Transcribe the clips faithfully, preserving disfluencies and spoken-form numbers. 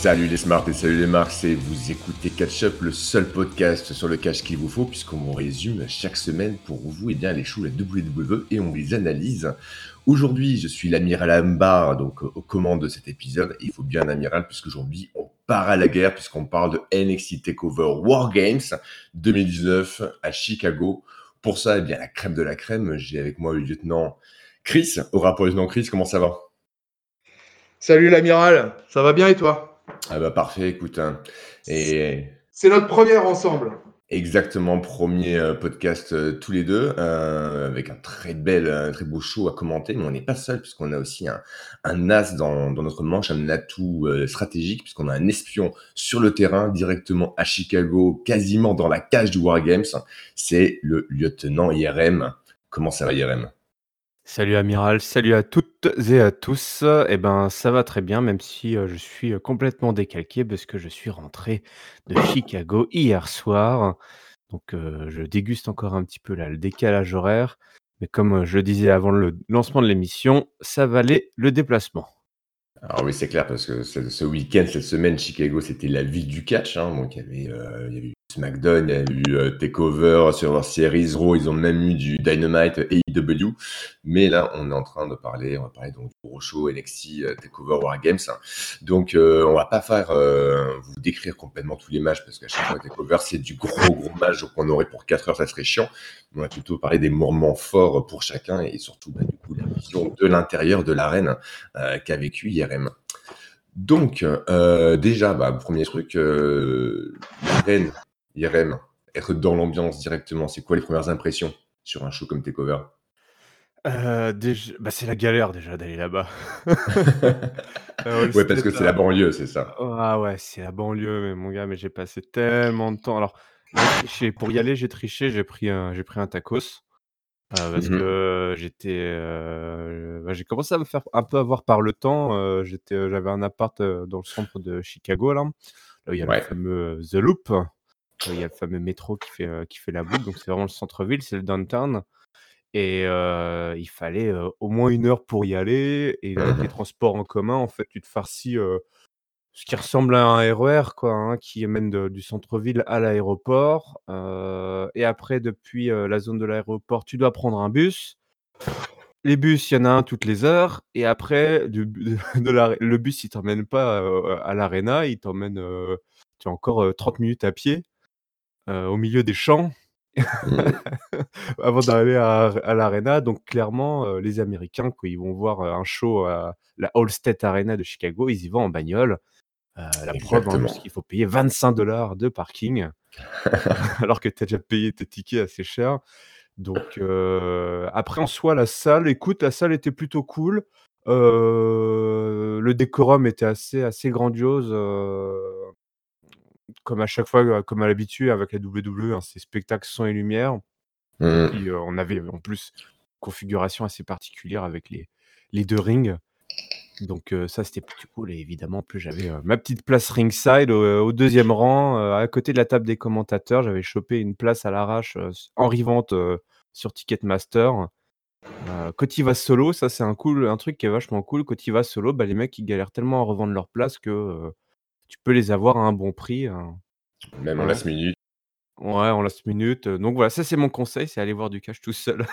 Salut les smarts et salut les marks, et vous écoutez Catch Up, le seul podcast sur le cash qu'il vous faut, puisqu'on vous résume chaque semaine pour vous eh bien, les shows, la W W E, et on les analyse. Aujourd'hui, je suis l'amiral Ambar, donc aux commandes de cet épisode, et il faut bien un amiral, puisqu'aujourd'hui, on part à la guerre, puisqu'on parle de N X T TakeOver War Games deux mille dix-neuf à Chicago. Pour ça, eh bien, la crème de la crème, j'ai avec moi le lieutenant Chris. Au rapport lieutenant Chris, comment ça va? Salut l'amiral, ça va bien et toi? Ah bah parfait, écoute, hein. Et C'est notre première ensemble. exactement, premier euh, podcast euh, tous les deux, euh, avec un très bel, un très beau show à commenter, mais on n'est pas seul, puisqu'on a aussi un, un as dans, dans notre manche, un atout euh, stratégique, puisqu'on a un espion sur le terrain, directement à Chicago, quasiment dans la cage du Wargames, c'est le lieutenant I R M. Comment ça va I R M? Salut amiral, salut à toutes et à tous. Eh ben, ça va très bien, même si euh, je suis euh, complètement décalqué parce que je suis rentré de Chicago hier soir. Donc, euh, je déguste encore un petit peu là le décalage horaire. Mais comme euh, je le disais avant le lancement de l'émission, ça valait le déplacement. Alors oui, c'est clair, parce que ce, ce week-end, cette semaine, Chicago, c'était la ville du catch. Hein, donc il y avait, euh, il y avait eu SmackDown, il y a eu euh, TakeOver, Survivor Series, Raw, ils ont même eu du Dynamite, A E W. Mais là, on est en train de parler, on va parler donc du gros show N X T, euh, TakeOver War Games. Donc euh, on va pas faire euh, vous décrire complètement tous les matchs, parce qu'à chaque fois, TakeOver, c'est du gros gros match, donc on aurait pour quatre heures, ça serait chiant. On va plutôt parler des moments forts pour chacun, et surtout, bah, du coup, la vision de l'intérieur de l'arène euh, qu'a vécu I R M. Donc, euh, déjà, bah, premier truc, euh, l'arène, I R M, être dans l'ambiance directement, c'est quoi les premières impressions sur un show comme TakeOver? Euh, déjà, bah, c'est la galère déjà d'aller là-bas. Euh, All Ouais, parce State, que c'est la là. banlieue, c'est ça. Ah ouais, c'est la banlieue, mais mon gars, mais j'ai passé tellement de temps. Alors, j'ai triché. Pour y aller, j'ai triché, j'ai pris un, j'ai pris un tacos. Euh, parce Mhm. que j'étais, heu, bah, j'ai commencé à me faire un peu avoir par le temps, heu, j'étais, heu, j'avais un appart, heu, dans le centre de Chicago là, là où il y a le Ouais. fameux, heu, The Loop, là où il y a le fameux métro qui fait, heu, qui fait la boucle, donc c'est vraiment le centre-ville, c'est le downtown et heu, il fallait, heu, au moins une heure pour y aller et avec les Mhm. transports en commun, en fait, tu te farcis, heu, ce qui ressemble à un R E R quoi, hein, qui mène de du centre-ville à l'aéroport, heu et après depuis, heu, la zone de l'aéroport, tu dois prendre un bus. Les bus, il y en a un toutes les heures et après du bu de l'ar le bus, il t'emmène pas, heu, à l'aréna, il t'emmène, heu, tu as encore, heu, trente minutes à pied, heu, au milieu des champs Mhm. avant d'aller à à l'aréna. Donc clairement, heu, les Américains, quand ils vont voir, heu, un show à la Allstate Arena de Chicago, ils y vont en bagnole. Heu, la preuve, hein, parce Exactement. qu'il faut payer vingt-cinq dollars de parking, alors que tu as déjà payé tes tickets assez cher. Donc heu, après en soi la salle, écoute, la salle était plutôt cool. Heu, le décorum était assez assez grandiose, heu, comme à chaque fois, heu, comme à l'habitude avec la W W E, hein, c'est spectacle son et lumière et Mhm. puis, heu, on avait en plus configuration assez particulière avec les les deux rings. Donc heu, ça c'était plutôt cool et évidemment en plus j'avais, heu, ma petite place ringside au au deuxième rang, heu, à côté de la table des commentateurs. J'avais chopé une place à l'arrache, heu, s en revente, heu, sur Ticketmaster. Heu, quand il va solo, ça c'est un cool un truc qui est vachement cool. Quand il va solo, bah, les mecs ils galèrent tellement à revendre leurs places que, heu, tu peux les avoir à un bon prix, hein. Même en Voilà. last minute. Ouais, en last minute, heu, donc voilà, ça c'est mon conseil, c'est aller voir du cash tout seul.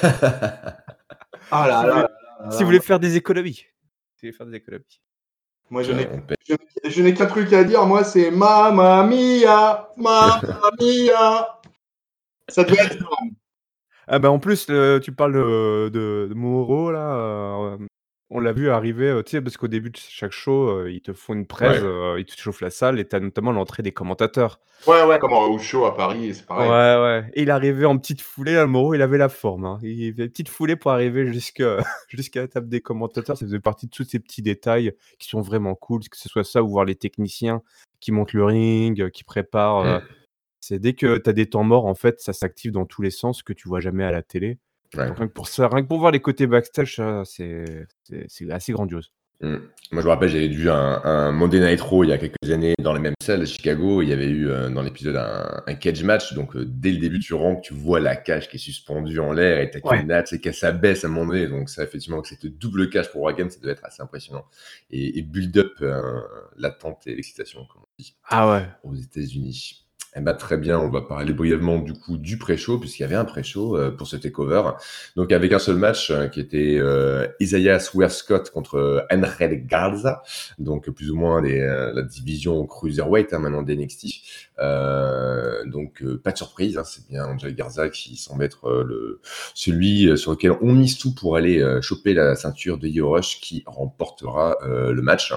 Ah là Si vous là voulez là là si là, vous voulez moi, faire des économies. Si vous voulez faire des économies. moi, je Tiens, n'ai on paye. je, n'ai- je n'ai qu'un truc à dire, moi c'est Mamma Mia, Mamma Mia. Ça doit être énorme. Ah bah, en plus, heu, tu parles, heu, de de Mauro là, hem, on l'a vu arriver, heu, tu sais, parce qu'au début de chaque show, heu, ils te font une presse, Ouais. heu, ils te chauffent la salle et tu as notamment l'entrée des commentateurs. Ouais, ouais, comme au show à Paris, c'est Ouais, pareil. ouais et il arrivait en petite foulée là, Mauro, il avait la forme, hein. Il avait une petite foulée pour arriver jusque jusqu'à la table des commentateurs. Ça faisait partie de tous ces petits détails qui sont vraiment cool, que ce soit ça ou voir les techniciens qui montent le ring, heu, qui préparent, heu, Mhm. c'est dès que tu as des temps morts, en fait, ça s'active dans tous les sens que tu vois jamais à la télé. Ouais. Donc rien que pour ça, rien que pour voir les côtés backstage, ça c'est c'est c'est assez grandiose. Mmh. Moi, je me rappelle, j'avais vu un, un Monday Night Raw il y a quelques années dans les mêmes salles à Chicago. Il y avait eu euh, dans l'épisode un, un cage match. Donc, euh, dès le début, tu rentres, tu vois la cage qui est suspendue en l'air et t'as Ouais. qu'une natte et qu'elle s'abaisse à un moment donné. Donc, ça, effectivement, que cette double cage pour Wargame, ça devait être assez impressionnant. Et, et build up euh, l'attente et l'excitation, comme on dit, Ah ouais. aux États-Unis. Eh ben, très bien, on va parler brièvement du coup du pré-show, puisqu'il y avait un pré-show euh, pour ce takeover. Donc avec un seul match euh, qui était euh, Isaiah Swerve-Scott contre euh, Angel Garza, donc plus ou moins les, euh, la division cruiserweight hein, maintenant d'N X T. Euh, donc euh, pas de surprise, hein, c'est bien Angel Garza qui semble être euh, le, celui euh, sur lequel on mise tout pour aller euh, choper la ceinture de Io Rush qui remportera euh, le match.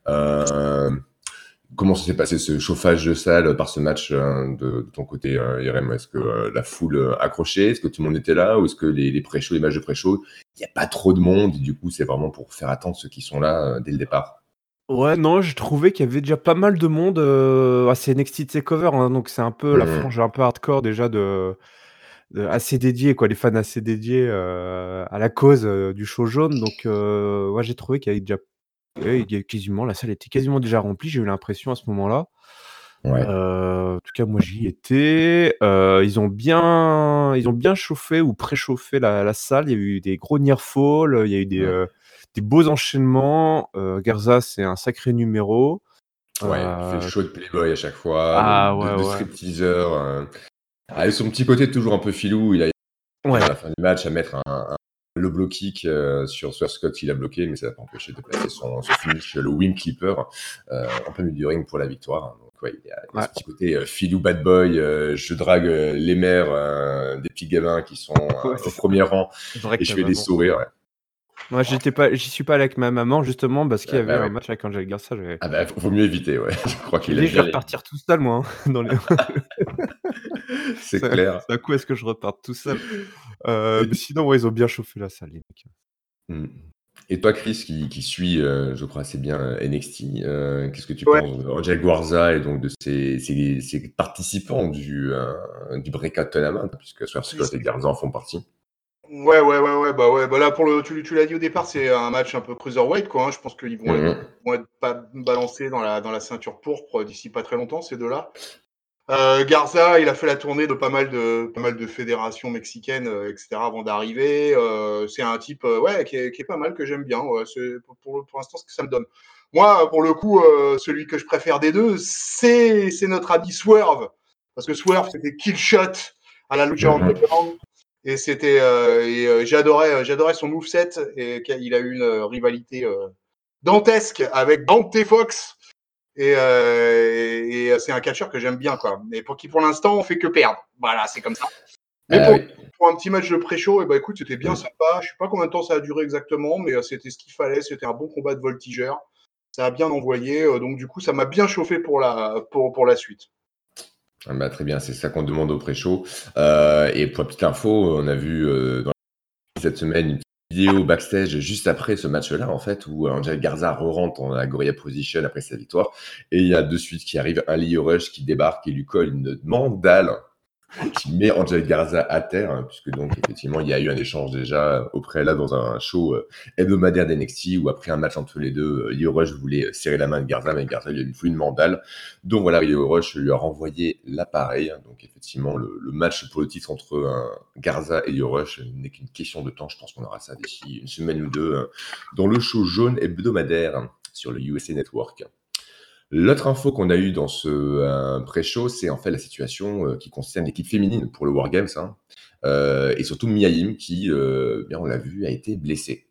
Euh, Comment ça s'est passé ce chauffage de salle par ce match euh, de, de ton côté, euh, Irem? Est-ce que euh, la foule euh, accrochée? Est-ce que tout le monde était là? Ou est-ce que les, les pré-shows, les matchs de pré-show, il n'y a pas trop de monde et du coup, c'est vraiment pour faire attendre ceux qui sont là euh, dès le départ? Ouais, non, j'ai trouvé qu'il y avait déjà pas mal de monde. Euh, ah, c'est N X T Takeover, hein, donc c'est un peu la Mmh. frange un peu hardcore déjà de, de- assez dédié, quoi, les fans assez dédiés euh, à la cause euh, du show jaune. Donc, euh, ouais, j'ai trouvé qu'il y avait déjà, ouais, il y a quasiment, la salle était quasiment déjà remplie. J'ai eu l'impression à ce moment-là. Ouais. Euh, en tout cas, moi, j'y étais. Euh, ils ont bien, ils ont bien chauffé ou préchauffé la, la salle. Il y a eu des gros near fall, il y a eu des, Mmh. euh, des beaux enchaînements. Euh, Garza, c'est un sacré numéro. Ouais, il fait le Euh, show de Playboy à chaque fois, ah de, ouais, de ouais. stripteaseur. Euh. Avec son petit côté toujours un peu filou, il a Ouais. à la fin du match à mettre un, un low blow kick euh, sur Swerve Scott qu'il a bloqué, mais ça n'a pas empêché de placer son, son finish, le Wing Clipper, euh, en plein milieu du ring pour la victoire. Donc ouais, il y a, il y a Ouais. ce petit côté euh, filou bad boy, euh, je drague euh, les mères euh, des petits gamins qui sont Ouais, euh, c'est au ça. premier rang C'est vrai et que je ta fais des maman. sourires. Ouais. Moi, j'étais pas, j'y suis pas allé avec ma maman justement parce qu'il y Ah avait bah un ouais. match avec Angel Garza. J'avais, Ah bah vaut mieux éviter, ouais. Je crois j'ai qu'il dit, aime je vais bien les. repartir tout seul, moi, hein, dans les... C'est c'est un, clair. c'est un coup, est-ce que je reparte tout seul? Euh, Et, mais sinon, ouais, ils ont bien chauffé la salle, les mecs. hmm. Et toi, Chris, qui, qui suit, euh, je crois assez bien euh, N X T, euh, qu'est-ce que tu Ouais. penses de Angel Garza et donc de ces, ces, ces participants du, euh, du Breakout Tournament, puisque Swerve Scott et Garza en font partie. Ouais, ouais, ouais, ouais, bah ouais, bah là pour le, tu, tu l'as dit au départ, c'est un match un peu cruiserweight quoi. Hein. Je pense qu'ils vont être, Mhm. vont être pas balancés dans la dans la ceinture pourpre d'ici pas très longtemps ces deux-là. Euh, Garza, il a fait la tournée de pas mal de pas mal de fédérations mexicaines, euh, et cetera avant d'arriver. Euh, c'est un type, euh, ouais, qui est, qui est pas mal que j'aime bien. Ouais, c'est pour pour, pour l'instant ce que ça me donne. Moi, pour le coup, euh, celui que je préfère des deux, c'est c'est notre ami Swerve, parce que Swerve c'était kill shot à la Lucha Mhm. Underground. Et c'était, euh, et euh, j'adorais, j'adorais son moveset et il a eu une euh, rivalité euh, dantesque avec Dante Fox. Et, euh, et, et c'est un catcheur que j'aime bien, quoi. Mais pour qui, pour l'instant, on fait que perdre. Voilà, c'est comme ça. Mais Ah pour, oui. pour un petit match de pré-show, eh ben, écoute, c'était bien Mhm. sympa. Je sais pas combien de temps ça a duré exactement, mais euh, c'était ce qu'il fallait. C'était un bon combat de voltigeur. Ça a bien envoyé. Euh, donc, du coup, ça m'a bien chauffé pour la, pour, pour la suite. Ah bah, très bien, c'est ça qu'on demande au pré-show. Euh, et pour la petite info, on a vu euh, dans cette semaine une vidéo backstage juste après ce match-là, en fait, où Angel Garza re-rentre en Agoria Position après sa victoire. Et il y a de suite qui arrive un Lio Rush qui débarque et lui colle une mandale qui met Angel Garza à terre, hein, puisque donc effectivement il y a eu un échange déjà au préalable dans un show euh, hebdomadaire d'N X T où après un match entre les deux, euh, Lio Rush voulait serrer la main de Garza, mais Garza lui a fait une mandale. Donc voilà, Lio Rush lui a renvoyé l'appareil. Hein, donc effectivement le, le match pour le titre entre euh, Garza et Lio Rush n'est qu'une question de temps. Je pense qu'on aura ça d'ici une semaine ou deux euh, dans le show jaune hebdomadaire hein, sur le U S A Network. L'autre info qu'on a eue dans ce euh, pré-show, c'est en fait la situation euh, qui concerne l'équipe féminine pour le Wargames, hein, euh, et surtout Mia Yim qui, euh, bien on l'a vu, a été blessée.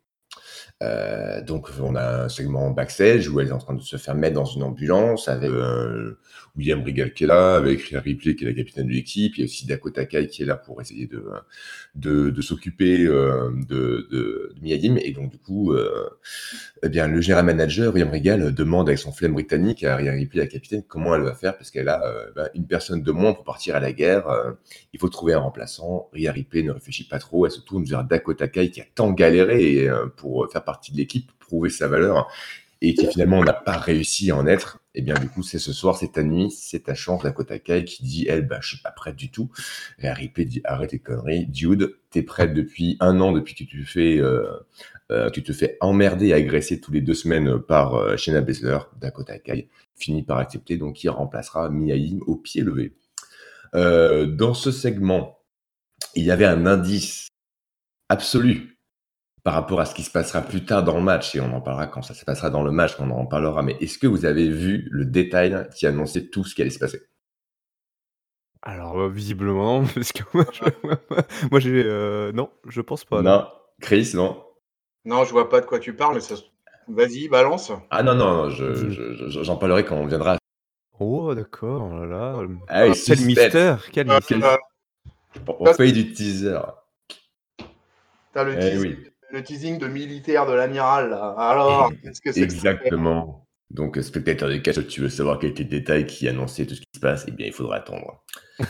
Euh, donc on a un segment backstage où elle est en train de se faire mettre dans une ambulance avec euh, William Regal qui est là, avec Rhea Ripley qui est la capitaine de l'équipe, il y a aussi Dakota Kai qui est là pour essayer de, de, de s'occuper euh, de, de, de Mia Yim, et donc du coup euh, eh bien, le général manager, William Regal, demande avec son flemme britannique à Rhea Ripley, la capitaine, comment elle va faire, parce qu'elle a euh, ben, une personne de moins pour partir à la guerre. Euh, il faut trouver un remplaçant. Rhea Ripley ne réfléchit pas trop. Elle se tourne vers Dakota Kai, qui a tant galéré euh, pour faire partie de l'équipe, prouver sa valeur. et qui finalement n'a pas réussi à en être, et bien du coup c'est ce soir, c'est ta nuit, c'est ta chance. Dakota Kai qui dit elle, bah je suis pas prête du tout. Et Ripley dit arrête tes conneries, dude, t'es prête depuis un an, depuis que tu fais, euh, euh, tu te fais emmerder et agresser tous les deux semaines par euh, Shayna Baszler. Dakota Kai finit par accepter, donc il remplacera Mia Yim au pied levé. Euh, dans ce segment, il y avait un indice absolu par rapport à ce qui se passera plus tard dans le match, et on en parlera quand ça se passera dans le match, on en parlera, mais est-ce que vous avez vu le détail qui annonçait tout ce qui allait se passer? Alors, heu, visiblement non, parce que moi je moi j'ai, heu, non, je pense pas, non. Non? Chris, non? Non, je vois pas de quoi tu parles, mais ça se vas-y, balance. Ah non, non, non, je, Mmh. je, je- j'en parlerai quand on viendra. Oh d'accord, oh là là, hem, Ah oui, quel suspense. mystère, quel Euh, Quel- mystère. On on ça, fait du teaser. t'as le Eh teasing, oui. le teasing de militaire de l'amiral, là. Alors, qu'est-ce que c'est que ça fait? Exactement. Donc, euh, spectateur de catch, tu veux savoir quel était le détail qui annonçait tout ce qui se passe, eh bien, il faudra attendre.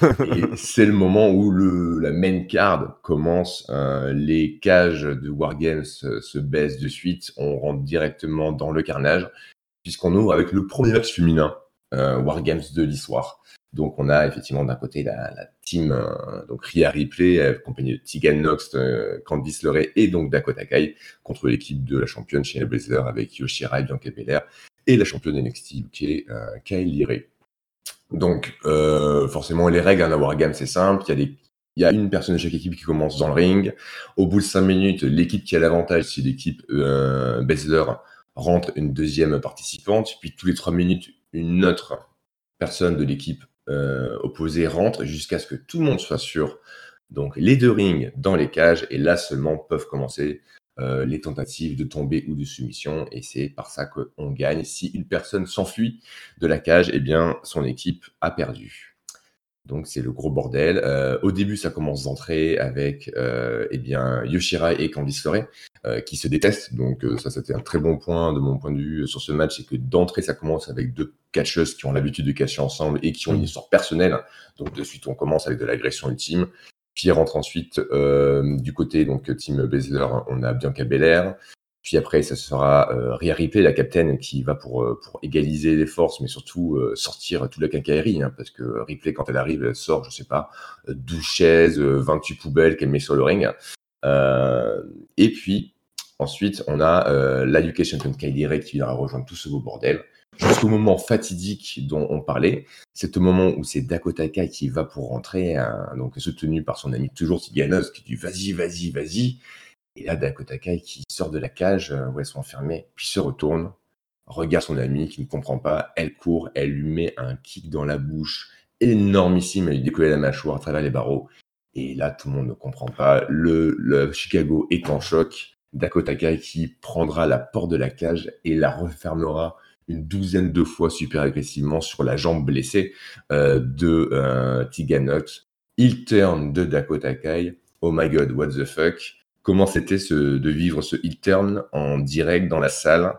Et c'est le moment où le, la main card commence. Euh, les cages de Wargames se, se baissent de suite. On rentre directement dans le carnage, puisqu'on ouvre avec le premier match féminin euh, Wargames de l'histoire. Donc, on a effectivement d'un côté la, la team, euh, donc Rhea Ripley, euh, accompagnée de Tegan Nox, euh, Candice LeRae et donc Dakota Kai, contre l'équipe de la championne Shayna Baszler avec Yoshira et Bianca Belair, et la championne N X T U K, euh, Kylie Ray. Donc, euh, forcément, les règles à Wargame, c'est simple. Il y a des il y a une personne de chaque équipe qui commence dans le ring. Au bout de cinq minutes, l'équipe qui a l'avantage, si l'équipe euh, Baszler rentre une deuxième participante, puis tous les trois minutes, une autre personne de l'équipe euh, opposée rentre jusqu'à ce que tout le monde soit sûr. Donc les deux rings dans les cages, et là seulement peuvent commencer euh, les tentatives de tomber ou de soumission, et c'est par ça qu'on gagne. Si une personne s'enfuit de la cage, eh bien son équipe a perdu. Donc c'est le gros bordel. Euh, au début, ça commence d'entrée avec euh, eh bien Yoshira et Candice LeRae euh, qui se détestent. Donc euh, ça, c'était un très bon point de mon point de vue sur ce match, c'est que d'entrée, ça commence avec deux catcheuses qui ont l'habitude de catcher ensemble et qui ont une histoire personnelle. Donc de suite, on commence avec de l'agression ultime. Puis rentre ensuite euh, du côté donc Team Baszler, on a Bianca Belair. Puis après, ça sera euh, Rhea Ripley, la capitaine, qui va pour, euh, pour égaliser les forces, mais surtout euh, sortir toute la quincaillerie, hein, parce que Ripley, quand elle arrive, elle sort, je sais pas, euh, douze chaises, euh, vingt-huit poubelles qu'elle met sur le ring. Euh, et puis, ensuite, on a euh, la U K Champion Kylie Ray qui viendra rejoindre tout ce beau bordel. Jusqu'au moment fatidique dont on parlait, c'est au moment où c'est Dakota Kai qui va pour rentrer, hein, donc soutenu par son ami toujours Tiganos, qui dit vas-y, vas-y, vas-y. Et là, Dakota Kai qui sort de la cage euh, où elles sont enfermées, puis se retourne, regarde son amie qui ne comprend pas, elle court, elle lui met un kick dans la bouche énormissime, elle lui décolle la mâchoire à travers les barreaux. Et là, tout le monde ne comprend pas. Le, le Chicago est en choc. Dakota Kai qui prendra la porte de la cage et la refermera une douzaine de fois super agressivement sur la jambe blessée euh, de euh, Tegan Nox. Il turn de Dakota Kai. Oh my god, what the fuck. Comment c'était ce, de vivre ce heel turn en direct dans la salle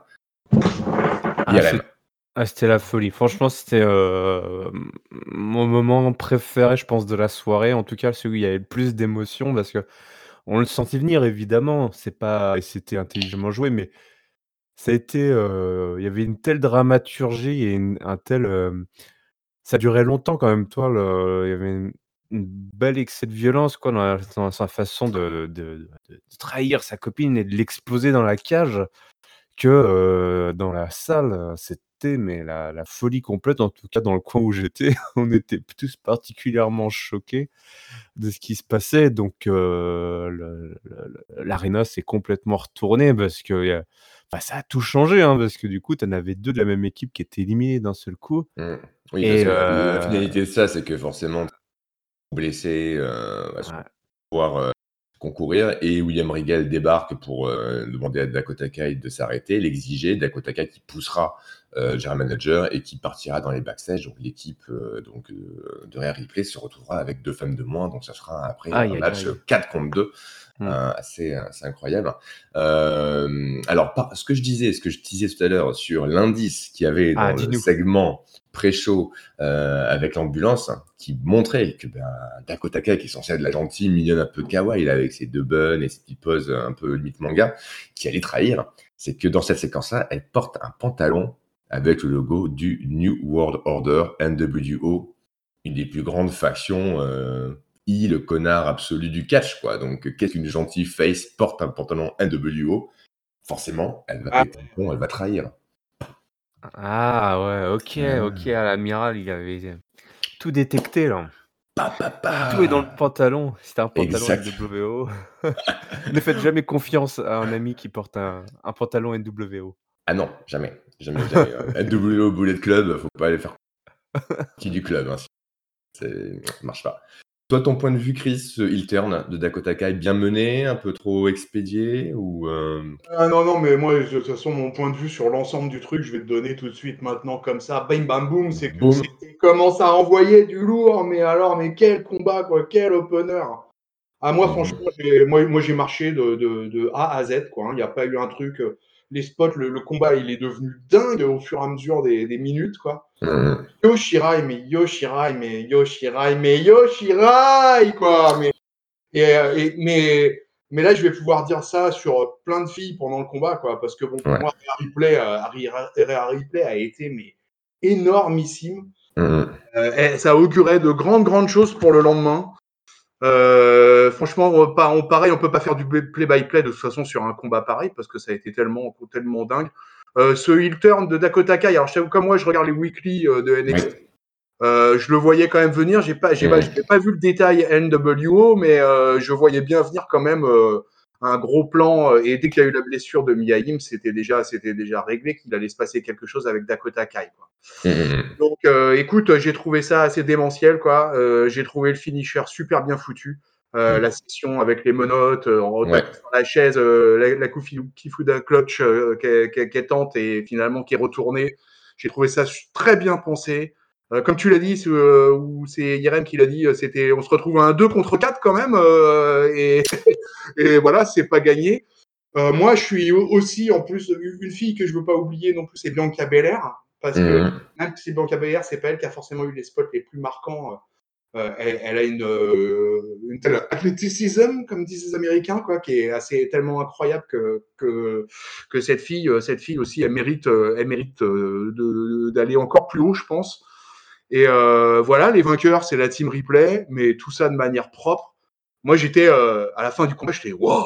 Ah, I R M. c'est ah, c'était la folie. Franchement, c'était, heu, mon moment préféré, je pense, de la soirée. En tout cas, celui où il y avait le plus d'émotions parce qu'on le sentait venir évidemment. C'est pas et c'était intelligemment joué, mais ça a été, heu, il y avait une telle dramaturgie et une un tel, hem ça durait longtemps quand même, toi, le il y avait une une bel excès de violence, quoi, dans la dans sa façon de de de de trahir sa copine et de l'exploser dans la cage que, heu, dans la salle, heu, c'était mais la la folie complète. En tout cas, dans le coin où j'étais, on était tous particulièrement choqués de ce qui se passait. Donc, heu, le le le l'aréna s'est complètement retourné parce que y a enfin, ça a tout changé, hein, parce que du coup, tu en avais deux de la même équipe qui étaient éliminés d'un seul coup Mmh. Oui, parce et que la, la heu, finalité de ça, c'est que forcément, blessé, euh, à ouais. pouvoir euh, concourir, et William Regal débarque pour euh, demander à Dakota Kai de s'arrêter, l'exiger. Dakota Kai qui poussera euh, General Manager et qui partira dans les backstage. Donc l'équipe euh, donc euh, de Rhea Ripley se retrouvera avec deux femmes de moins. Donc ça sera après un Aïe, aïe, match aïe. quatre contre deux. Mmh. Euh, assez, assez incroyable. Euh, alors, par, ce que je disais, ce que je disais tout à l'heure sur l'indice qu'il y avait Ah, dans le dis-nous. segment pré-show euh, avec l'ambulance hein, qui montrait que ben, Dakota Kai, qui est censé être la gentille, mignonne, un peu kawaii, là, avec ses deux buns et ses petites poses un peu limite manga, qui allait trahir, c'est que dans cette séquence-là, elle porte un pantalon avec le logo du New World Order, N W O, une des plus grandes factions, euh, I, le connard absolu du catch, quoi. Donc, qu'est-ce qu'une gentille face porte un pantalon N W O? Forcément, elle va Ah, péter un plomb, elle va trahir. Ah ouais, ok, Ah. ok, à l'amiral, il avait tout détecté là. Pa, pa, pa. Tout est dans le pantalon. C'était un pantalon Exact. N W O. Ne faites jamais confiance à un ami qui porte un, un pantalon N W O. Ah non, jamais. Jamais, jamais. N W O Bullet Club, faut pas aller faire qui du club. Hein. C'est... Ça marche pas. Toi, ton point de vue, Chris, ce heel turn de Dakota Kai, bien mené, un peu trop expédié ou euh... Ah non, non, mais moi, de toute façon, mon point de vue sur l'ensemble du truc, je vais te donner tout de suite maintenant, comme ça, bim bam boum, c'est que Boum. c'était commence à envoyer du lourd, mais alors, mais quel combat, quoi, quel opener. Ah, moi, Mhm. franchement, j'ai, moi, moi, j'ai marché de, de, de A à Z, quoi. Il n'y a pas eu un truc. euh, Les spots, le, le combat, il est devenu dingue au fur et à mesure des, des minutes, quoi. Mhm. Yoshirai, mais Yoshirai, mais Yoshirai, mais Yoshirai, quoi. Mais, et, euh, et- mais, mais là, je vais pouvoir dire ça sur plein de filles pendant le combat, quoi. Parce que, bon, pour Ouais. moi, Rhea Ripley, euh, Rhea- Rhea Ripley a été mais, énormissime. Mhm. Euh, et ça augurait de grandes, grandes choses pour le lendemain. Euh, franchement, on, pas, on, pareil, on peut pas faire du play-by-play de toute façon sur un combat pareil parce que ça a été tellement, tellement dingue. Euh, ce heel turn de Dakota Kai, alors je t'avoue, comme moi, je regarde les weekly euh, de N X T. Oui. Euh, je le voyais quand même venir. J'ai pas, j'ai Mhm. pas, j'ai pas vu le détail N W O, mais euh, je voyais bien venir quand même euh, un gros plan. euh, Et dès qu'il y a eu la blessure de Mia Yim, c'était déjà, c'était déjà réglé qu'il allait se passer quelque chose avec Dakota Kai, quoi. Mhm. Donc, euh, écoute, j'ai trouvé ça assez démentiel, quoi. Euh, j'ai trouvé le finisher super bien foutu. Euh, Mhm. la session avec les monotes, euh, en Ouais. tapant sur la chaise, euh, la, la Kifuda clutch euh, qu'elle qu'elle- qu'elle tente et finalement qui est retournée. J'ai trouvé ça su- très bien pensé. Euh, comme tu l'as dit, c'est, euh, ou c'est Irem qui l'a dit, euh, c'était, on se retrouve à un deux contre quatre quand même, euh, et, et voilà, c'est pas gagné. Euh, moi, je suis aussi, en plus, une fille que je veux pas oublier non plus, c'est Bianca Belair, parce que Mhm. même si Bianca Belair, c'est pas elle qui a forcément eu les spots les plus marquants. Euh, elle, elle a une, euh, une telle athléticisme, comme disent les Américains, quoi, qui est assez tellement incroyable que que, que cette fille, cette fille aussi, elle mérite, elle mérite euh, de, d'aller encore plus haut, je pense. Et euh, voilà, les vainqueurs, c'est la team Ripley, mais tout ça de manière propre. Moi, j'étais euh, à la fin du combat, j'étais wow,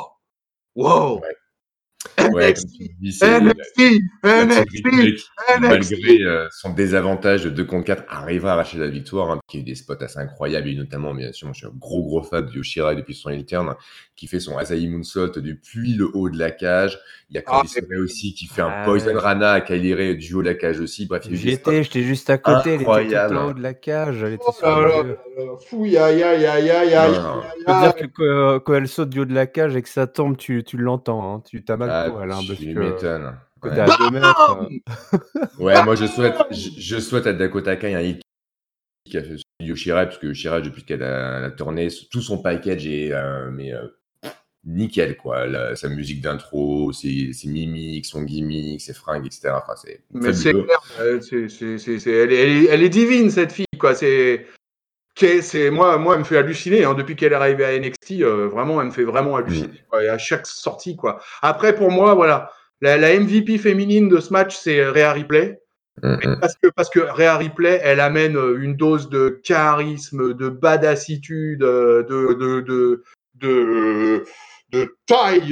wow. Ouais. Ouais, comme tu N X T, dis, c'est la, N X T, la team N X T, Ripley qui, N X T. malgré euh, son désavantage de deux contre quatre, arrivera à arracher la victoire, hein, qui a eu des spots assez incroyables, et notamment, bien sûr, moi, je suis un gros, gros fan de Yoshirai depuis son heel turn, qui fait son Asai Moonsault depuis le haut de la cage. Il y a Ah, Candice LeRae aussi qui fait un Ah Poison ouais. Rana à Kylie Ray du haut de la cage aussi. Bref, il y a eu J'y des spots étais, j'étais juste à côté, elle était tout incroyables. en haut de la cage, elle était oh sur là les là yeux. là là, fouille, aïe, aïe, aïe, aïe, aïe, Non, non. aïe, Je peux te dire aïe. que quand, quand elle saute du haut de la cage et que ça tombe, tu, tu l'entends, hein. Tu t'as mal Ah, pour elle, hein, parce tu que, m'étonnes. que Ouais. t'es à deux mètres. euh. Ouais, moi, je souhaite, je, je souhaite à Dakota Kai un hit qui a fait Yoshirai, parce que Yoshirai, depuis qu'elle a, elle a tourné, tout son package est euh, mais, euh, nickel, quoi. La- sa musique d'intro, ses, ses mimiques, son gimmick, ses fringues, et cetera. Enfin, c'est Mais c'est fabuleux. clair, euh, c'est, c'est, c'est, c'est- elle, est, elle, est, elle est divine, cette fille, quoi. C'est, qu'est- c'est, moi, moi, elle me fait halluciner, hein, depuis qu'elle est arrivée à N X T, euh, vraiment, elle me fait vraiment halluciner, Mm. quoi, et à chaque sortie, quoi. Après, pour moi, voilà, la, la M V P féminine de ce match, c'est Rhea Ripley. Mm, mm. Parce que, parce que Rhea Ripley, elle amène une dose de charisme, de badassitude, de, de, de, de, de taille,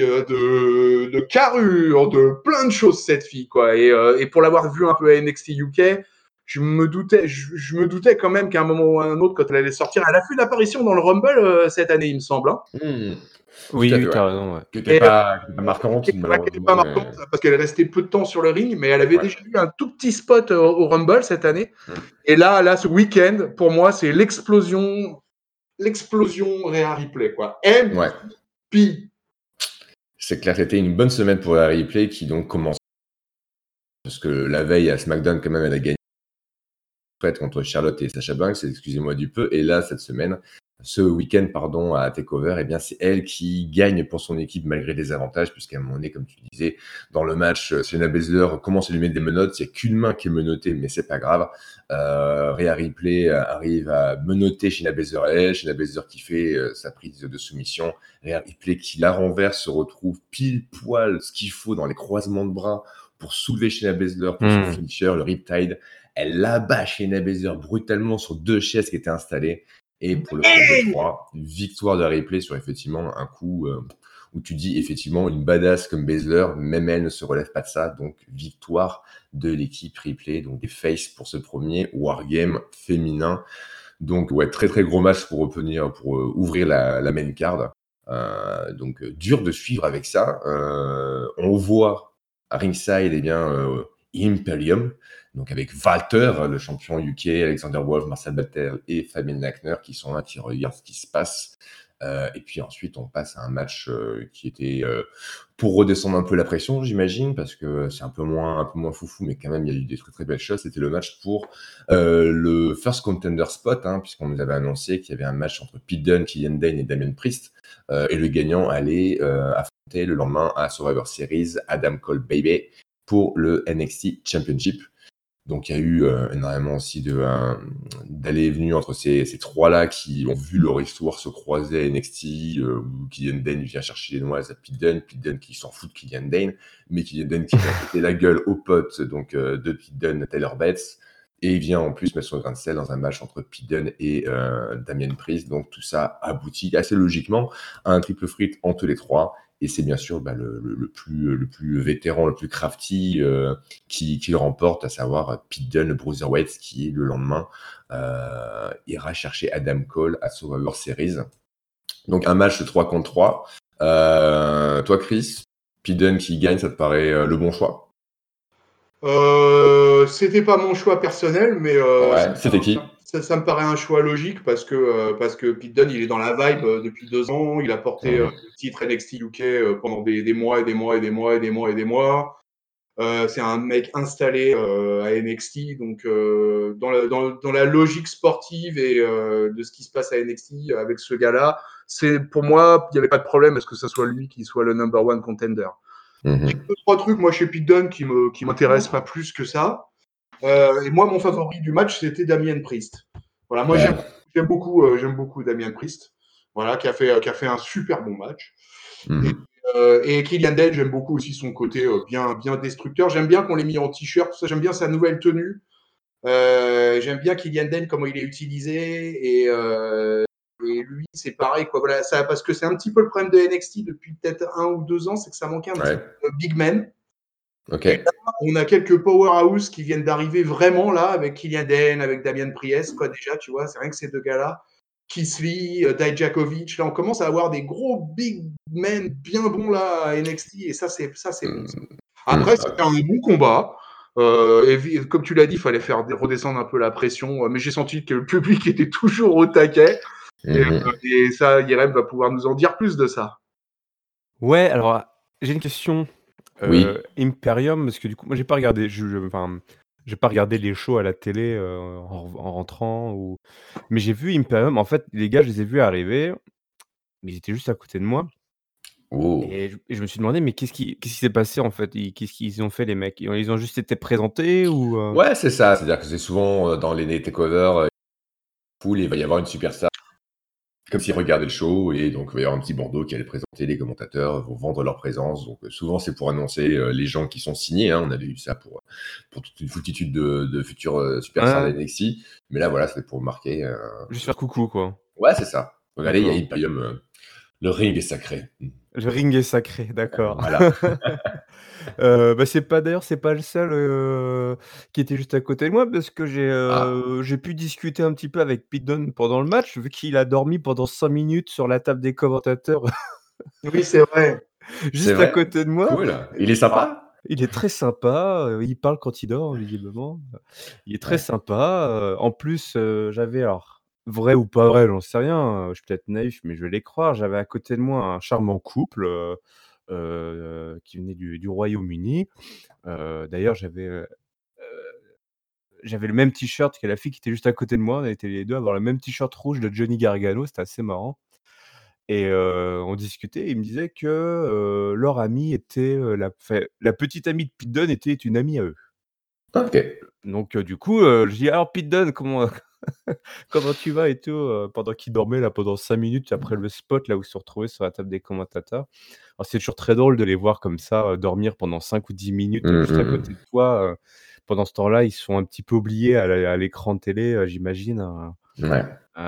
de, de carrure, de plein de choses, cette fille, quoi. Et, euh, et pour l'avoir vue un peu à N X T U K, je me doutais, je, je me doutais quand même qu'à un moment ou à un autre, quand elle allait sortir, elle a fait une apparition dans le Rumble euh, cette année, il me semble, hein. Mm. Oui, Tout à oui, fait, ouais. t'as raison, ouais. Qui n'était Et, pas, qui était pas marquante, qui n'était pas malheureusement. marquante Mais... parce qu'elle est restée peu de temps sur le ring, mais elle avait Ouais. déjà eu un tout petit spot au, au Rumble cette année. Mm. Et là, là, ce week-end, pour moi, c'est l'explosion, l'explosion Rhea Ripley, quoi. M Ouais. P. C'est clair, c'était une bonne semaine pour la replay qui donc commence. Parce que la veille à SmackDown, quand même, elle a gagné contre Charlotte et Sasha Banks, excusez-moi du peu. Et là, cette semaine, ce week-end pardon, à TakeOver, eh bien, c'est elle qui gagne pour son équipe malgré des avantages, puisqu'à un moment donné, comme tu disais, dans le match, euh, Shayna Baszler commence à lui mettre des menottes. Il n'y a qu'une main qui est menottée, mais c'est pas grave. Euh, Rhea Ripley euh, arrive à menotter Shayna Baszler à elle. Shayna Baszler qui fait euh, sa prise de soumission. Rhea Ripley qui la renverse, se retrouve pile poil ce qu'il faut dans les croisements de bras pour soulever Shayna Baszler pour son Hmm. finisher, le Riptide. Elle abat Shayna Baszler brutalement sur deux chaises qui étaient installées. Et pour le compte de trois, victoire de Ripley sur effectivement un coup euh, où tu dis effectivement une badass comme Baszler, même elle ne se relève pas de ça. Donc victoire de l'équipe Ripley, donc des faces pour ce premier Wargame féminin. Donc ouais, très très gros match pour revenir, pour euh, ouvrir la, la main card. Euh, donc euh, dur de suivre avec ça. Euh, on voit à ringside eh bien euh, Imperium, donc avec Walter, le champion U K, Alexander Wolf, Marcel Battel et Fabian Lackner qui sont là, qui regardent ce qui se passe. Euh, et puis ensuite, on passe à un match euh, qui était euh, pour redescendre un peu la pression, j'imagine, parce que c'est un peu moins, un peu moins foufou, mais quand même, il y a eu des très très belles choses. C'était le match pour euh, le First Contender Spot, hein, puisqu'on nous avait annoncé qu'il y avait un match entre Pete Dunne, Killian Dane et Damien Priest, euh, et le gagnant allait euh, affronter le lendemain à Survivor Series Adam Cole Baby pour le N X T Championship. Donc il y a eu euh, énormément aussi de euh, d'allées et venues entre ces, ces trois-là qui ont vu leur histoire se croiser à N X T, euh, où Killian Dane vient chercher les noises à Pete Dunne, Pete Dunne qui s'en fout de Killian Dane, mais Killian Dane qui vient péter la gueule aux potes donc, euh, de Pete Dunne, Tyler Bates, et il vient en plus mettre son grain de sel dans un match entre Pete Dunne et euh, Damien Priest. Donc tout ça aboutit assez logiquement à un triple threat entre les trois. Et c'est bien sûr bah, le, le, le, plus, le plus vétéran, le plus crafty euh, qui, qui le remporte, à savoir Pete Dunne, le Bruiserweight, qui le lendemain euh, ira chercher Adam Cole à Survivor Series. Donc un match de trois contre trois. Euh, toi Chris, Pete Dunne qui gagne, ça te paraît euh, le bon choix? Euh, c'était pas mon choix personnel, mais euh, ça, Ouais, c'était qui? ça, ça me paraît un choix logique parce que euh, parce que Pete Dunne, il est dans la vibe euh, depuis deux ans. Il a porté euh, Mmh. le titre N X T U K euh, pendant des, des mois et des mois et des mois et des mois et des mois. Euh, c'est un mec installé euh, à N X T, donc euh, dans, la, dans, dans la logique sportive et euh, de ce qui se passe à N X T avec ce gars-là, c'est pour moi, il n'y avait pas de problème à ce que ce soit lui qui soit le number one contender. Mmh. J'ai deux, trois trucs, moi, chez Pete Dunne qui me, qui m'intéressent pas plus que ça. Euh, et moi, mon favori du match, c'était Damien Priest. Voilà, moi, Ouais. j'aime, j'aime beaucoup, euh, j'aime beaucoup Damien Priest. Voilà, qui a fait, qui a fait un super bon match. Mmh. Et, euh, et Killian Dane, j'aime beaucoup aussi son côté euh, bien, bien destructeur. J'aime bien qu'on l'ait mis en t-shirt, tout ça. J'aime bien sa nouvelle tenue. Euh, j'aime bien Killian Dane, comment il est utilisé. Et, euh, et lui, c'est pareil, quoi. Voilà, ça, parce que c'est un petit peu le problème de N X T depuis peut-être un ou deux ans, c'est que ça manquait un Ouais. petit peu de big man. Ok. Et là, on a quelques powerhouse qui viennent d'arriver vraiment là, avec Killian Dane, avec Damien Priest, quoi, déjà, tu vois, c'est rien que ces deux gars-là. Keith Lee, euh, Dijakovic, là, on commence à avoir des gros big men bien bons là à N X T, et ça, c'est, ça, c'est bon. Ça. Mmh. Après, Mmh. c'était un bon combat. Euh, et comme tu l'as dit, il fallait faire redescendre un peu la pression, mais j'ai senti que le public était toujours au taquet. Et, Mmh. euh, et ça, Yerem va pouvoir nous en dire plus de ça. Ouais, alors j'ai une question. Oui. Euh, Imperium, parce que du coup, moi j'ai pas regardé, je, je- enfin, j'ai pas regardé les shows à la télé euh, en, en rentrant, ou... mais j'ai vu Imperium. En fait, les gars, je les ai vus arriver, mais ils étaient juste à côté de moi. Oh. Et je, et je me suis demandé, mais qu'est-ce qui qu'est-ce qui s'est passé en fait? Ils- Qu'est-ce qu'ils ont fait les mecs? Ils ont ils ont juste été présentés ou euh, Ouais, c'est ça. C'est-à-dire que c'est souvent euh, dans les takeovers, euh, full, il va y avoir une superstar. Comme s'ils regardaient le show, et donc il va y avoir un petit bandeau qui allait présenter les commentateurs, vont vendre leur présence. Donc euh, souvent c'est pour annoncer euh, les gens qui sont signés, hein. On avait eu ça pour, pour toute une foultitude de, de futurs euh, superstars de hein, N X T. Mais là voilà, c'était pour marquer. euh, juste faire coucou quoi. Ouais, c'est ça. Regardez, il y a D'accord. Imperium. euh, le ring est sacré. Le ring est sacré, Euh, d'accord. voilà. Euh, bah, c'est pas d'ailleurs, c'est pas le seul euh, qui était juste à côté de moi parce que j'ai Ah, euh, j'ai pu discuter un petit peu avec Pete Dunne pendant le match, vu qu'il a dormi pendant cinq minutes sur la table des commentateurs Oui, c'est vrai. c'est juste à vrai? côté de moi. Cool. Il est Ah, sympa? il est très sympa, euh, il parle quand il dort, visiblement. Il est très Ouais. sympa. euh, en plus, euh, j'avais, alors, vrai ou pas vrai, j'en sais rien, euh, je suis peut-être naïf, mais je vais les croire. J'avais à côté de moi un charmant couple euh, euh, qui venait du, du Royaume-Uni. Euh, d'ailleurs, j'avais, euh, j'avais le même t-shirt que la fille qui était juste à côté de moi. On était les deux à avoir le même t-shirt rouge de Johnny Gargano. C'était assez marrant. Et heu, on discutait et il me disait que, heu, leur amie était, heu, la enfin, la petite amie de Pete Dunne était une amie à eux. OK. Donc heu, du coup, heu, je dis: «Alors Pete Dunne, comment comment tu vas et tout?» heu, pendant qu'il dormait là, pendant cinq minutes après le spot là où ils se sont retrouvés sur la table des commentateurs. Alors c'est toujours très drôle de les voir comme ça, heu, dormir pendant cinq ou dix minutes, heu, Mmh, juste à mmh côté mh. de toi, heu. Pendant ce temps-là, ils sont un petit peu oubliés à l'é à l'écran de télé, heu, j'imagine, hein. Ouais.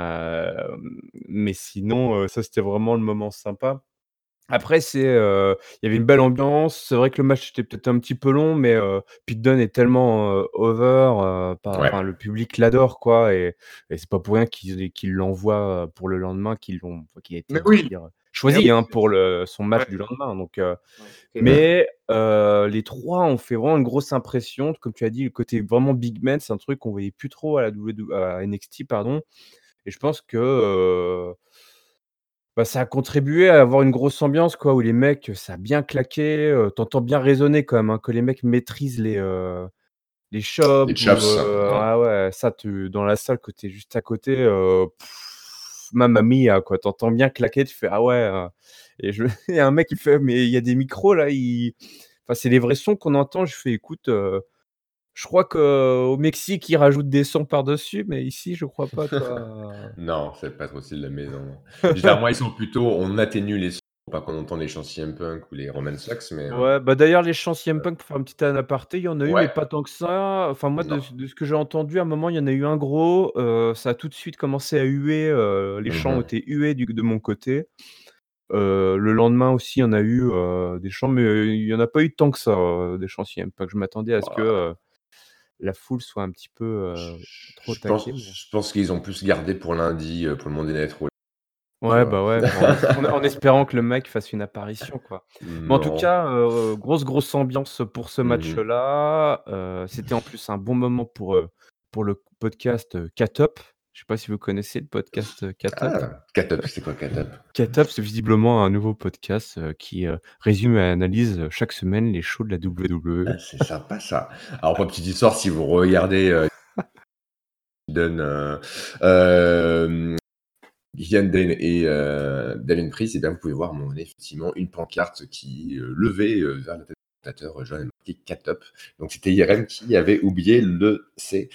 Hem, mais sinon, heu, ça c'était vraiment le moment sympa. Après c'est, heu, il y avait une belle ambiance. C'est vrai que le match était peut-être un petit peu long, mais heu, Pete Dunne est tellement, heu, over, heu, par Ouais. enfin le public l'adore quoi et et c'est pas pour rien qu'ils qu'ils l'envoient, heu, pour le lendemain, qu'ils l'ont enfin qu'il a été, Mais on va oui, dire, mais choisi, oui, hein, bien pour sûr. le son match Ouais, du lendemain donc heu, ouais, OK. Mmh. mais heu, les trois ont fait vraiment une grosse impression. Comme tu as dit, le côté vraiment big man, c'est un truc qu'on voyait plus trop à la W W à N X T pardon et je pense que, heu bah, ça a contribué à avoir une grosse ambiance quoi, où les mecs, ça a bien claqué, heu, tu entends bien résonner quand même, hein, que les mecs maîtrisent les, heu, les Les chops ou chops, heu, ouais. ah ouais, ça tu dans la salle, quand tu es juste à côté, heu, mamma mia quoi, tu entends bien claquer, tu fais: «Ah ouais», heu et je il y a un mec qui fait: «Mais il y a des micros là, ils» enfin, c'est les vrais sons qu'on entend. Je fais: «Écoute, heu, je crois qu'au Mexique, ils rajoutent des sons par-dessus, mais ici, je crois pas, toi». Non, c'est pas trop style de la maison. Généralement, ils sont plutôt on atténue les sons pour pas qu'on entende les chants C M Punk ou les Roman Sucks, mais heu, Ouais, bah, d'ailleurs, les chants C M Punk, pour faire un petit aparté, il y en a eu, mais ouais, pas tant que ça. Enfin, moi, de non. ce de ce que j'ai entendu, à un moment, il y en a eu un gros, heu, ça a tout de suite commencé à huer, heu, les Mmh chants ont mh. été hués du de mon côté. Heu, le lendemain aussi, il y en a eu, heu, des chants, mais heu, il y en a pas eu tant que ça, heu, des chants C M Punk. Je m'attendais à ce que, Bah, heu, la foule soit un petit peu, je heu, trop au je pense taquet, mais je pense qu'ils ont plus gardé pour lundi, heu, pour le Monday Night Raw, tu ouais, vois? bah, ouais, en es en en espérant que le mec fasse une apparition, quoi. Mais en tout Non. cas, heu, grosse, grosse ambiance pour ce Mmh mh. match-là. Heu, c'était en plus un bon moment pour, heu, pour le podcast, heu, Cat Up. Je sais pas si vous connaissez le podcast, heu, Cat Up? Ah! Cat Up, c'est quoi Cat Up? Cat Up, c'est visiblement un nouveau podcast, heu, qui, heu, résume et analyse, heu, chaque semaine les shows de la W W E. Ah, c'est sympa ça. Alors pour la petite histoire, si vous regardez, heu, Dunn, heu, hem, Killian Dane et heu, Damien Priest, et bien vous pouvez voir à un moment donné effectivement une pancarte qui, heu, levée, heu, vers la tête du présentateur, John, marqué Cat Up. Donc c'était Yerem qui avait oublié le C.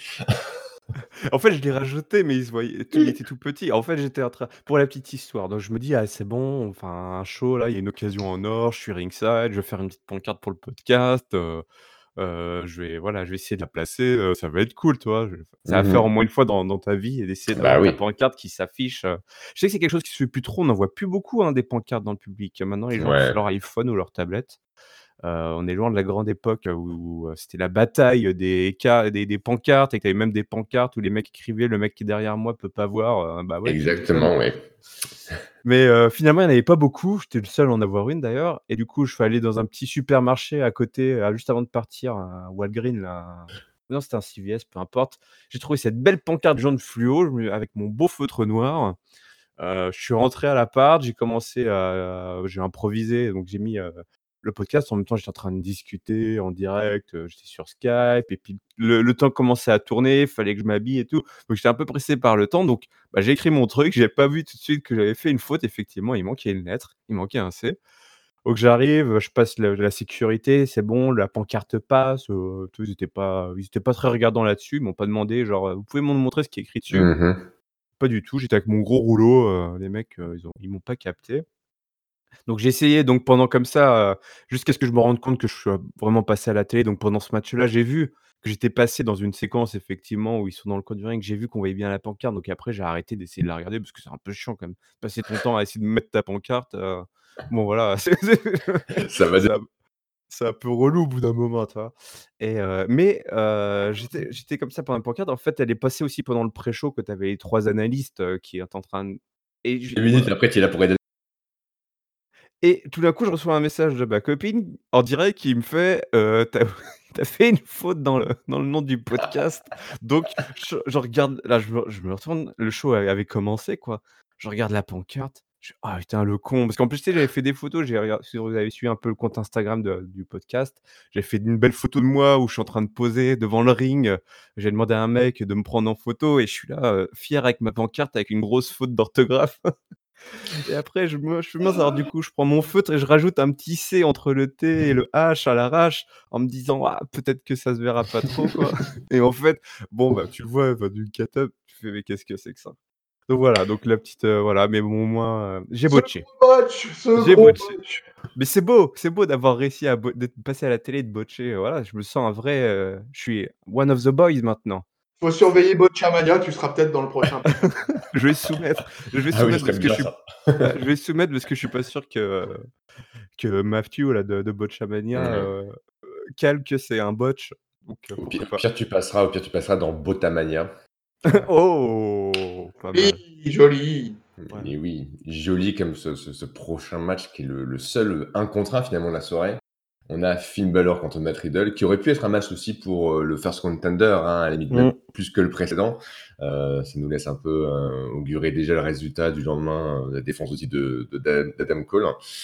En fait, je l'ai rajouté, mais il se voyait tout il était tout petit. En fait, j'étais en train pour la petite histoire, donc je me dis: «Ah, c'est bon, enfin, un show là, il y a une occasion en or, je suis ringside, je vais faire une petite pancarte pour le podcast, heu heu, je vais voilà, je vais essayer de la placer, heu, ça va être cool», tu vois? Je c'est à Mmh faire au mh. moins une fois dans dans ta vie et d'essayer Bah d'avoir ta oui. pancarte qui s'affiche, heu. Je sais que c'est quelque chose qui se fait plus trop, on n'en voit plus beaucoup, hein, des pancartes dans le public. Maintenant, les gens ont tous Ouais. leur iPhone ou leur tablette. Heu, on est loin de la grande époque euh, où, où, heu, c'était la bataille des ca des des pancartes et que tu avais même des pancartes où les mecs écrivaient: «Le mec qui est derrière moi peut pas voir», heu, bah, ouais, tu m'étonnes. Exactement, ouais. Mais heu, finalement, il y en avait pas beaucoup. J'étais le seul à en avoir une d'ailleurs et du coup, je suis allé dans un petit supermarché à côté, heu, juste avant de partir, un Walgreen là, non, c'était un C V S, peu importe. J'ai trouvé cette belle pancarte jaune fluo, je me avec mon beau feutre noir. Heu, je suis rentré à l'appart, j'ai commencé à j'ai improvisé, donc j'ai mis, heu, le podcast. En même temps, j'étais en train de discuter en direct, heu, j'étais sur Skype et puis le le temps commençait à tourner, il fallait que je m'habille et tout. Donc j'étais un peu pressé par le temps, donc bah, j'ai écrit mon truc, j'ai pas vu tout de suite que j'avais fait une faute. Effectivement, il manquait une lettre, il manquait un C. Donc j'arrive, je passe le la sécurité, c'est bon, la pancarte passe, heu, tu ils étaient pas ils étaient pas très regardants là-dessus. Ils m'ont pas demandé genre, heu: «Vous pouvez me montrer ce qui est écrit dessus?» Mmh mh. Pas du tout, j'étais avec mon gros rouleau, heu, les mecs, heu, ils ont ils m'ont pas capté. Donc j'ai essayé donc pendant comme ça, heu, jusqu'à ce que je me rende compte que je sois vraiment passé à la télé. Donc pendant ce match-là, j'ai vu que j'étais passé dans une séquence effectivement où ils sont dans le coin du ring. J'ai vu qu'on voyait bien la pancarte, donc après j'ai arrêté d'essayer de la regarder parce que c'est un peu chiant quand même. Passer ton temps à essayer de mettre ta pancarte, heu, bon voilà, c'est c'est Ça va de c'est un c'est un peu relou au bout d'un moment, tu vois? Et heu, mais heu, j'étais j'étais comme ça pendant la pancarte. En fait, elle est passée aussi pendant le pré-show que tu avais les trois analystes, heu, qui étaient en train de et deux j'ai minutes voilà. après, tu es là pour aider. Et tout d'un coup, je reçois un message de ma copine en direct qui me fait, heu: «Tu as tu as fait une faute dans le dans le nom du podcast». Donc je je regarde là, je me je me retourne, le show a avait commencé, quoi. Je regarde la pancarte, Je «Ah putain le con!» parce qu'en plus, tu sais, j'avais fait des photos, j'ai regard si vous avez suivi un peu le compte Instagram de du podcast, j'avais fait une belle photo de moi où je suis en train de poser devant le ring, heu, j'ai demandé à un mec de me prendre en photo et je suis là, heu, fier avec ma pancarte avec une grosse faute d'orthographe et après je me je fais: «Mince», alors du coup, je prends mon feutre et je rajoute un petit C entre le T et le H à l'arrache en me disant: «Ah peut-être que ça se verra pas trop quoi» et en fait, bon bah, tu le vois, enfin d'une cut-up, tu fais: «Mais qu'est-ce que c'est que ça?» donc voilà, donc la petite, heu, voilà, mais bon au moins, heu, j'ai Ce botché. gros botch, ce J'ai gros botché. botch. Mais c'est beau, c'est beau d'avoir réussi à bo d'être passé à la télé, de botcher, voilà, je me sens un vrai, heu, je suis one of the boys maintenant. Faut surveiller Botchamania, tu seras peut-être dans le prochain. Je vais soumettre, je vais Ah oui, soumettre parce j'aime que je bien suis ça. ouais, je vais soumettre parce que je suis pas sûr que que Matthew là de de Botchamania, Mmh. heu, calque que c'est un botch, donc heu, Au pourquoi pire pas. pire tu passeras au pire tu passeras dans Botamania. Voilà. Oh! Pas Oui, mal. joli. Ouais. Et oui, joli comme ce ce ce prochain match qui est le le seul un contre un finalement de la soirée. On a Finn Balor contre Matt Riddle, qui aurait pu être un match aussi pour, heu, le first contender, hein, à la limite même Mmh. plus que le précédent. Heu, ça nous laisse un peu, heu, augurer déjà le résultat du lendemain, heu, la défense aussi de de d'A d'Adam Cole.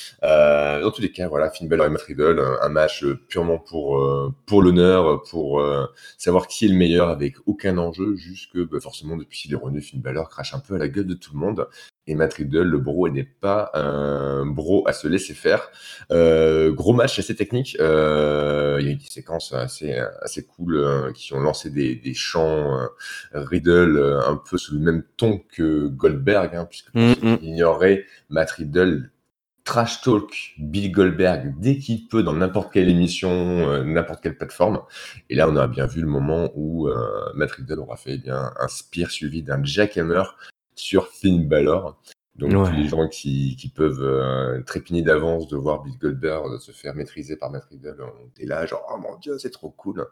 Heu, dans tous les cas, voilà, Finn Balor et Matt Riddle, un un match, heu, purement pour, heu, pour l'honneur, pour, heu, savoir qui est le meilleur avec aucun enjeu, juste que, bah, forcément depuis qu'il est revenu, Finn Balor crache un peu à la gueule de tout le monde et Matt Riddle, le bro, n'est pas un bro à se laisser faire. Heu, gros match assez technique, heu, il y a eu des séquences assez, assez cool, heu, qui ont lancé des des chants, heu, Riddle, heu, un peu sous le même ton que Goldberg, hein, puisque pour Mmh ceux qui mh. l'ignoraient, Matt Riddle trash talk Bill Goldberg dès qu'il peut dans n'importe quelle émission, heu, n'importe quelle plateforme et là, on a bien vu le moment où, heu, Matt Riddle aura fait, eh bien, un spear suivi d'un jackhammer sur Finn Balor. Donc tous les Ouais. gens qui qui peuvent, heu, trépigner d'avance de voir Bill Goldberg se faire maîtriser par Matt Riddle, on était là genre: «Oh mon Dieu, c'est trop cool!»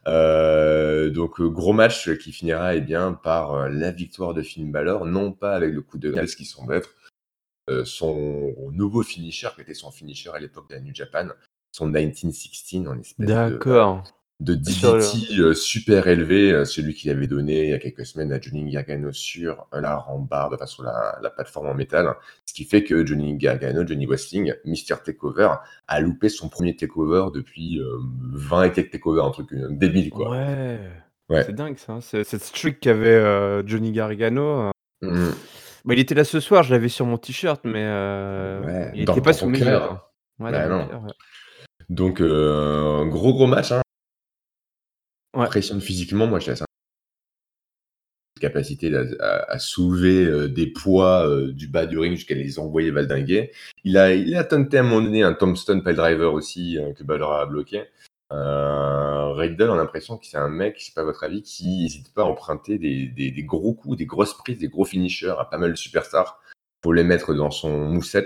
Heu, donc heu, gros match qui finira, eh bien, par, heu, la victoire de Finn Balor, non pas avec le coup de grâce qui semble être, heu, son nouveau finisher, qui était son finisher à l'époque de la New Japan, son nineteen sixteen en espèce de, heu, D'accord. de Sur le D D T, heu, super élevé, heu, celui qu'il avait donné il y a quelques semaines à Johnny Gargano sur la rambarde, enfin sur la la plateforme en métal. Ce qui fait que Johnny Gargano, Johnny Wrestling, Mister Takeover, a loupé son premier takeover depuis, heu, vingt et quelques takeovers, un truc, heu, débile quoi. Ouais, Ouais. c'est dingue ça, hein, ce cette streak qu'avait, heu, Johnny Gargano, heu Mmh. bah, il était là ce soir, je l'avais sur mon t-shirt, mais heu, Ouais, il était dans pas dans sous ton mes yeux, quoi. cœur. Ouais, dans Bah mon non. cœur, ouais. Donc heu, gros, gros match, hein. Ouais. Impressionne physiquement, moi j'étais assez capacité à à à soulever, heu, des poids, heu, du bas du ring jusqu'à les envoyer valdinguer. Il a il a tenté à un moment donné un tombstone piledriver aussi, heu, que Balor a bloqué. Heu, Riddle, on a l'impression que c'est un mec, je sais pas votre avis, qui hésite pas à emprunter des des des gros coups, des grosses prises, des gros finishers à pas mal de superstars pour les mettre dans son moveset.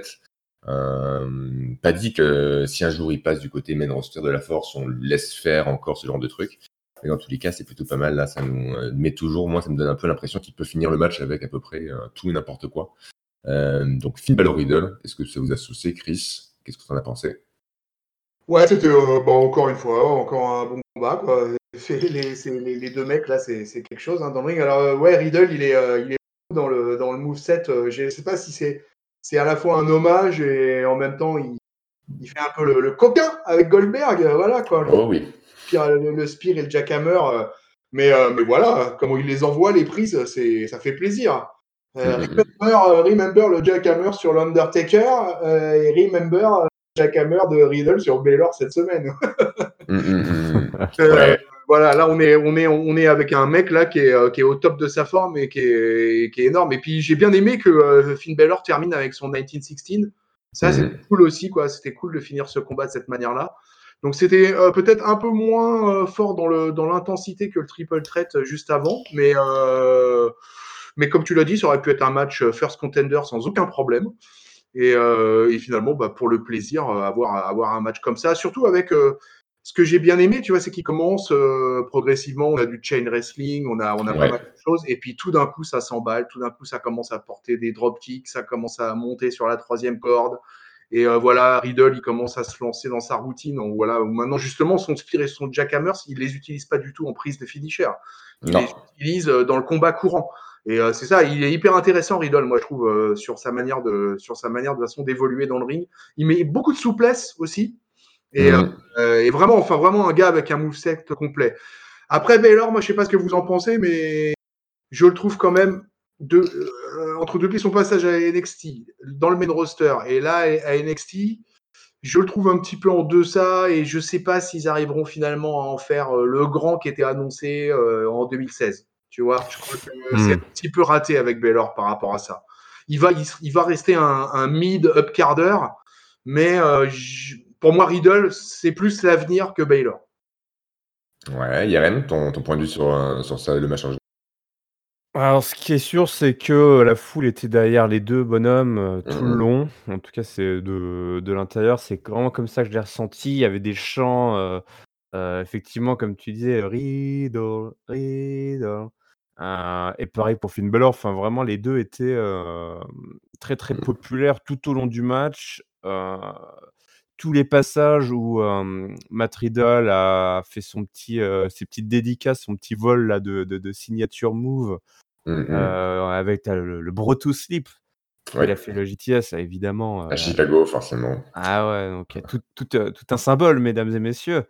Hem, pas dit que si un jour il passe du côté main roster de la force, on le laisse faire encore ce genre de truc. Mais dans tous les cas, c'est plutôt pas mal. Là, ça nous euh, met toujours, moi, ça me donne un peu l'impression qu'il peut finir le match avec à peu près euh, tout et n'importe quoi. Euh, donc, Finn Balor Riddle, est-ce que ça vous a saucé, Chris? Qu'est-ce que tu en as pensé? Ouais, c'était euh, bon, encore une fois, encore un bon combat, quoi. C'est les, c'est les, les deux mecs là, c'est c'est quelque chose, hein, dans le ring. Alors euh, ouais, Riddle, il est, euh, il est dans le dans le moveset. Euh, je sais pas si c'est c'est à la fois un hommage et en même temps il, il fait un peu le, le coquin avec Goldberg, euh, voilà quoi. Oh oui. Spear- Le, le spear et le jackhammer, euh, mais euh, mais voilà, comment il les envoie les prises, c'est ça fait plaisir. Mm, Euh, mm, remember, euh, remember le jackhammer sur l'Undertaker euh, et remember euh, le jackhammer de Riddle sur Baylor cette semaine. mm. Mm, mm, mm. Euh, Ouais. voilà, là on est, on est, on est avec un mec là qui est, euh, qui est au top de sa forme et qui est, qui est énorme. Et puis j'ai bien aimé que euh, Finn Balor termine avec son dix-neuf seize. Ça c'était Mm, cool aussi, quoi. C'était cool de finir ce combat de cette manière-là. Donc c'était euh, peut-être un peu moins euh, fort dans le dans l'intensité que le triple threat juste avant, mais euh, mais comme tu l'as dit, ça aurait pu être un match first contender sans aucun problème. Et, euh, et finalement, bah, pour le plaisir, euh, avoir avoir un match comme ça, surtout avec euh, ce que j'ai bien aimé, tu vois, c'est qu'il commence euh, progressivement. On a du chain wrestling, on a on a mm. pas mal Ouais. de choses, et puis tout d'un coup, ça s'emballe, tout d'un coup, ça commence à porter des drop kicks, ça commence à monter sur la troisième corde. Et euh, voilà, Riddle, il commence à se lancer dans sa routine. Donc, voilà, où maintenant, justement, son spear et son jackhammer, il les utilise pas du tout en prise de finisher. Il les Non. utilise euh, dans le combat courant. Et euh, c'est ça, il est hyper intéressant, Riddle, moi je trouve, euh, sur sa manière de, sur sa manière de toute façon d'évoluer dans le ring. Il met beaucoup de souplesse aussi. Et, Mm. euh, et vraiment, enfin vraiment un gars avec un moveset complet. Après Baylor, moi je sais pas ce que vous en pensez, mais je le trouve quand même de, euh, entre depuis son passage à N X T dans le main roster et là à N X T, je le trouve un petit peu en deçà et je sais pas s'ils arriveront finalement à en faire euh, le grand qui était annoncé euh, en deux mille seize. Tu vois, je crois que c'est Hmm. un petit peu raté avec Baylor par rapport à ça. Il va, il, il va rester un, un mid upcarder, mais euh, je- pour moi Riddle c'est plus l'avenir que Baylor. Ouais, Yarem, ton, ton point de vue sur, euh, sur ça, le match en général. Alors, ce qui est sûr, c'est que la foule était derrière les deux bonhommes euh, tout le Mm, long. En tout cas, c'est de, de l'intérieur. C'est vraiment comme ça que je l'ai ressenti. Il y avait des chants, euh, euh, effectivement, comme tu disais, Riddle, Riddle. Euh, et pareil pour Finn Balor. Enfin, vraiment, les deux étaient euh, très, très mm, populaires tout au long du match. Euh, tous les passages où euh, Matt Riddle a fait son petit, euh, ses petites dédicaces, son petit vol là, de, de, de signature move. mm, mm. Euh, avec t'as le, le Bro to Sleep, quand il a Ouais, fait le J T S, évidemment. à euh, Chicago, forcément. Ah ouais, donc il y a tout, tout, euh, tout un symbole, mesdames et messieurs.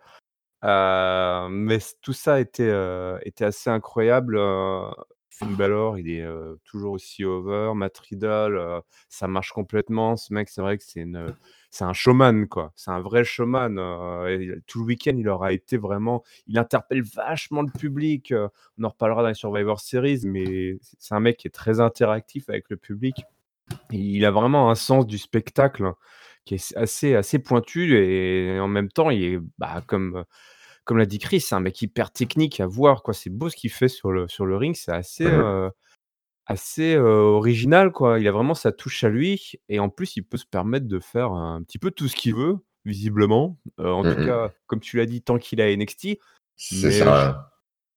Euh, mais c- tout ça était, euh, était assez incroyable. euh, Finn Balor, il est euh, toujours aussi over. Matt Riddle, euh, ça marche complètement. Ce mec, c'est vrai que c'est une, c'est un showman, quoi. C'est un vrai showman. euh, et tout le week-end, il aura été vraiment. Il interpelle vachement le public. euh, on en reparlera dans les Survivor Series, mais c'est un mec qui est très interactif avec le public. Il a vraiment un sens du spectacle qui est assez, assez pointu et en même temps, il est, bah, comme, comme l'a dit Chris, c'est un mec hyper technique à voir, quoi. C'est beau ce qu'il fait sur le, sur le ring, c'est assez, Mhm. euh, assez euh, original, quoi. Il a vraiment sa touche à lui et en plus, il peut se permettre de faire un petit peu tout ce qu'il veut, visiblement. Euh, en Mm, tout mm. cas, comme tu l'as dit, tant qu'il est à N X T. C'est Mais je, ça.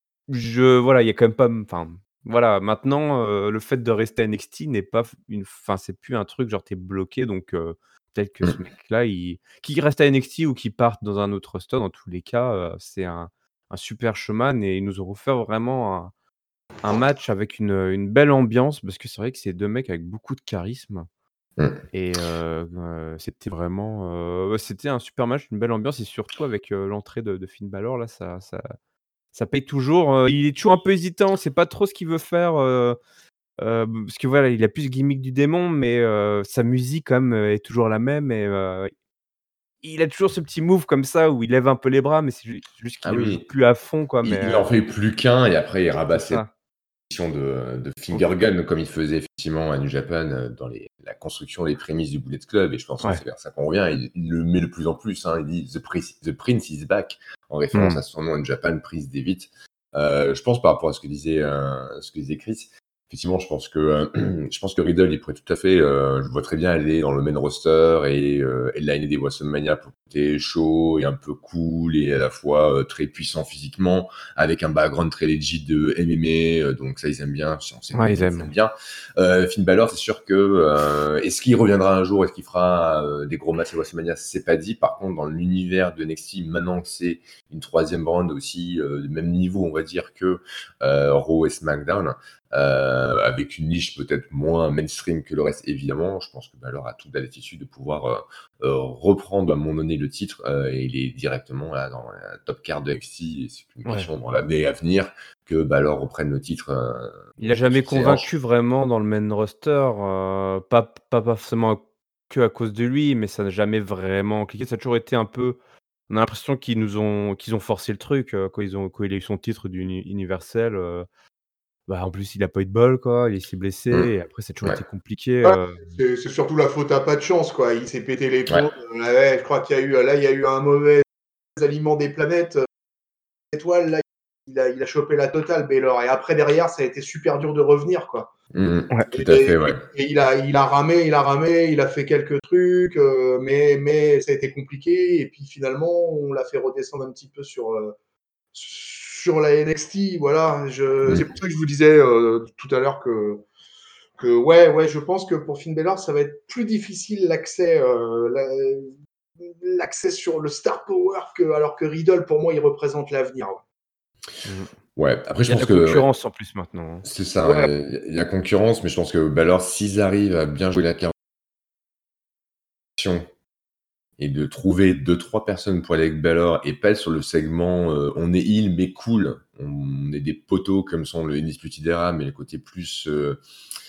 je voilà, il y a quand même pas enfin, voilà, maintenant, heu, le fait de rester à N X T n'est pas f une enfin, c'est plus un truc genre tu es bloqué donc heu, peut-être que ce Mm. mec-là, il qu'il reste à N X T ou qu'il parte dans un autre roster, dans tous les cas, heu, c'est un un super showman et ils nous ont offert vraiment un un match avec une, une belle ambiance parce que c'est vrai que c'est deux mecs avec beaucoup de charisme Mm. et heu heu, c'était vraiment, heu, ouais, c'était un super match, une belle ambiance et surtout avec, heu, l'entrée de de Finn Balor là, ça ça ça paye toujours, heu, il est toujours un peu hésitant, on sait pas trop ce qu'il veut faire, heu heu, parce que voilà, il a plus ce gimmick du démon, mais heu, sa musique quand même, heu, est toujours la même et heu, il a toujours ce petit move comme ça où il lève un peu les bras, mais c'est ju juste Ah qu'il le joue oui, plus à fond quoi, il, mais il heu, en fait plus qu'un et après il rabat c'est ses ça. positions de, de Mmh. finger gun comme il faisait effectivement à New Japan euh, dans les, la construction, les prémices du Bullet Club et je pense que Ouais. c'est vers ça qu'on revient. Il, il le met de plus en plus. Hein, il dit The Prince, The Prince is back en référence Mmh. à son nom New Japan, Prince Devitt. Euh, je pense par rapport à ce que disait, euh, ce que disait Chris. Effectivement, je pense que euh, je pense que Riddle, il pourrait tout à fait, euh, je vois très bien aller dans le main roster et, euh, et liner des WrestleMania pour côté chaud et un peu cool et à la fois euh, très puissant physiquement avec un background très legit de M M A, euh, donc ça ils aiment bien, on sait que Ouais, les ils gens ils aiment aiment. bien. Euh, Finn Balor, c'est sûr que euh, est-ce qu'il reviendra un jour, est-ce qu'il fera euh, des gros matchs à WrestleMania, c'est pas dit. Par contre, dans l'univers de N X T, maintenant que c'est une troisième brand aussi euh, du même niveau, on va dire que euh, Raw et SmackDown, euh, avec une niche peut-être moins mainstream que le reste, évidemment, je pense que Balor a toute la latitude de pouvoir euh, euh, reprendre à un moment donné le titre euh, et il est directement là, dans la top card de N X T et c'est une Ouais. question dans l'année à venir que Balor reprenne le titre euh, Il a jamais sur ses hanches. convaincu vraiment dans le main roster, heu, pas pas pas forcément que à cause de lui, mais ça n'a jamais vraiment cliqué. Ça a toujours été un peu on a l'impression qu'ils nous ont qu'ils ont forcé le truc, heu, quand ils ont quand il a eu son titre d'uni universel, heu, bah, en plus il a pas eu de bol quoi, il s'est blessé Mm. et après ça a toujours Ouais. été compliqué, Ouais, heu, c'est c'est surtout la faute à pas de chance, quoi. Il s'est pété Ouais. l'épaule. Euh, ouais, je crois qu'il y a eu, là, il y a eu un mauvais aliment des planètes. euh, Étoile, là, il a, il a chopé la totale, Baylor. Et après, derrière, ça a été super dur de revenir, quoi. Mm. ouais. Tout à Et, fait, ouais. et il a, il a ramé, il a ramé, il a fait quelques trucs, euh, mais, mais ça a été compliqué. Et puis finalement, on l'a fait redescendre un petit peu sur, euh, sur la N X T. Voilà. Je, c'est Mm. pour ça que je vous disais euh, tout à l'heure que, que ouais, ouais, je pense que pour Finn Balor, ça va être plus difficile l'accès, euh, la- l'accès sur le star power que, alors que Riddle, pour moi, il représente l'avenir. Ouais. Mmh. Ouais, après Il je y a de pense la que ouais, concurrence en plus maintenant, hein. c'est ça, Ouais, ouais, il y a concurrence, mais je pense que Balor, s'ils arrivent à bien jouer la carte et de trouver deux trois personnes pour aller avec Balor et pas être sur le segment, heu, on est heal mais cool, on est des poteaux comme sont le Undisputed Era, mais le côté plus, heu,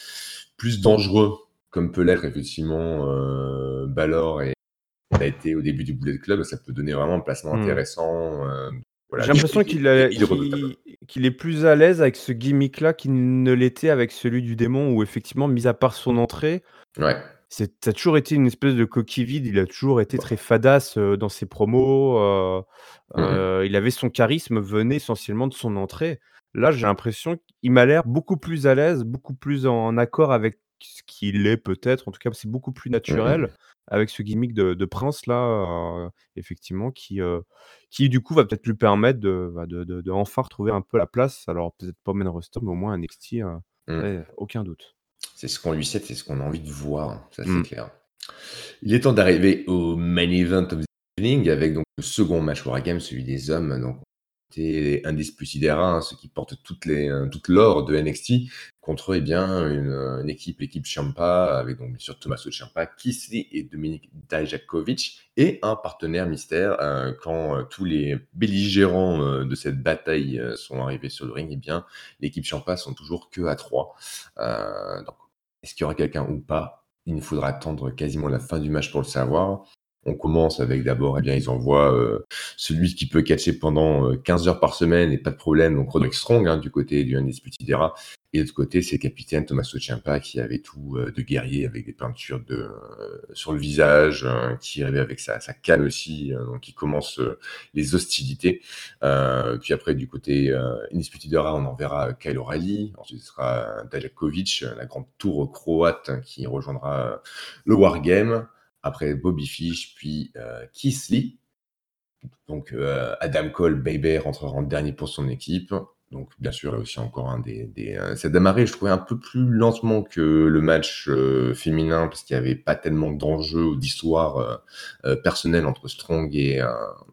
plus dangereux comme peut l'être effectivement, heu, Balor et l'a été au début du Bullet Club, ça peut donner vraiment un placement Mmh. intéressant, heu, voilà, J'ai des l'impression des qu'il des a heals redoutables. qu'il qu'il est plus à l'aise avec ce gimmick-là qu'il ne l'était avec celui du démon où effectivement, mis à part son entrée, Ouais, c'est ça a toujours été une espèce de coquille vide. Il a toujours été très bah, fadasse, heu, dans ses promos, heu mmh mh. heu, il avait son charisme venait essentiellement de son entrée. Là, j'ai l'impression qu'il m'a l'air beaucoup plus à l'aise, beaucoup plus en accord avec ce qu'il est peut-être. En tout cas, c'est beaucoup plus Mmh naturel mh. avec ce gimmick de de prince là, heu, effectivement qui, heu, qui du coup va peut-être lui permettre de, bah, de de de enfin retrouver un peu la place. Alors peut-être pas main roster, mais au moins N X T, heu, Mmh. ouais, aucun doute. C'est ce qu'on lui souhaite, c'est ce qu'on a envie de voir, ça c'est Mmh. clair. Il est temps d'arriver au main event of the evening avec donc le second match Wargame, celui des hommes. Donc, c'était Undisputed Era, hein, ceux qui portent toutes les, euh, toute l'or de N X T, contre eh bien, une, euh, une équipe, l'équipe Ciampa, avec donc bien sûr Tommaso Ciampa, Keith Lee et Dominik Dijakovic, et un partenaire mystère. Euh, quand euh, tous les belligérants euh, de cette bataille euh, sont arrivés sur le ring, eh bien, l'équipe Ciampa sont toujours que à trois. Euh, donc, est-ce qu'il y aura quelqu'un ou pas? Il nous faudra attendre quasiment la fin du match pour le savoir. On commence avec d'abord, eh bien, ils envoient euh, celui qui peut catcher pendant euh, quinze heures par semaine et pas de problème, donc Roderick Strong hein, du côté du Undisputed Era. Et de l'autre côté, c'est le capitaine Tommaso Ciampa qui avait tout euh, de guerrier avec des peintures de, euh, sur le visage, euh, qui arrivait avec sa, sa canne aussi, euh, donc qui commence euh, les hostilités. Euh, puis après, du côté euh, Undisputed Era, on enverra Kyle O'Reilly. Ensuite, ce sera Dajakovic, la grande tour croate hein, qui rejoindra euh, le Wargame. Après Bobby Fish, puis euh, Keith Lee. Donc euh, Adam Cole, Baby rentrera en dernier pour son équipe. Donc bien sûr, là aussi encore un des... des euh, ça a démarré, je trouvais, un peu plus lentement que le match euh, féminin, parce qu'il n'y avait pas tellement d'enjeux ou d'histoire euh, euh, personnelle entre Strong et, euh,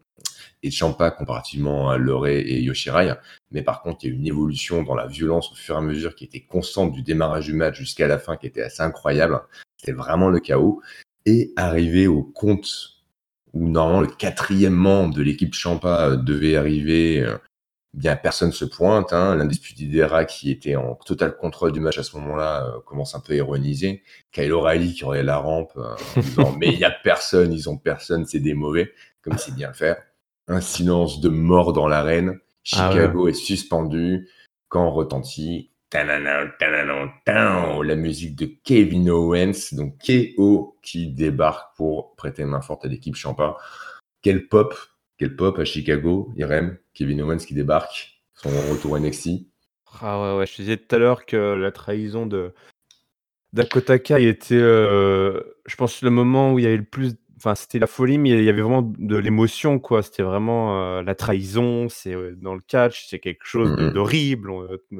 et Ciampa comparativement à Loré et Yoshirai. Mais par contre, il y a eu une évolution dans la violence au fur et à mesure qui était constante du démarrage du match jusqu'à la fin, qui était assez incroyable. C'était vraiment le chaos. Et arrivé au compte où normalement le quatrième membre de l'équipe Ciampa euh, devait arriver, euh, bien personne se pointe. Hein. L'Undisputed Era qui était en total contrôle du match à ce moment-là euh, commence un peu à ironiser. Kyle O'Reilly qui aurait la rampe euh, en disant mais il y a personne, ils ont personne, c'est des mauvais, comme il sait bien le faire. Un silence de mort dans l'arène. Ah ouais. Chicago est suspendu quand retentit tananan, tananan, tan, la musique de Kevin Owens, donc K O qui débarque pour prêter main forte à l'équipe Ciampa. Quel pop, quel pop à Chicago, Irem, Kevin Owens qui débarque, son retour N X T. Ah ouais, ouais, je te disais tout à l'heure que la trahison de Dakota Kai était, heu, je pense le moment où il y avait le plus enfin, c'était la folie, mais il y avait vraiment de l'émotion, quoi. C'était vraiment, heu, la trahison, c'est, heu, dans le catch, c'est quelque chose Mm de -hmm. d'horrible, on, heu,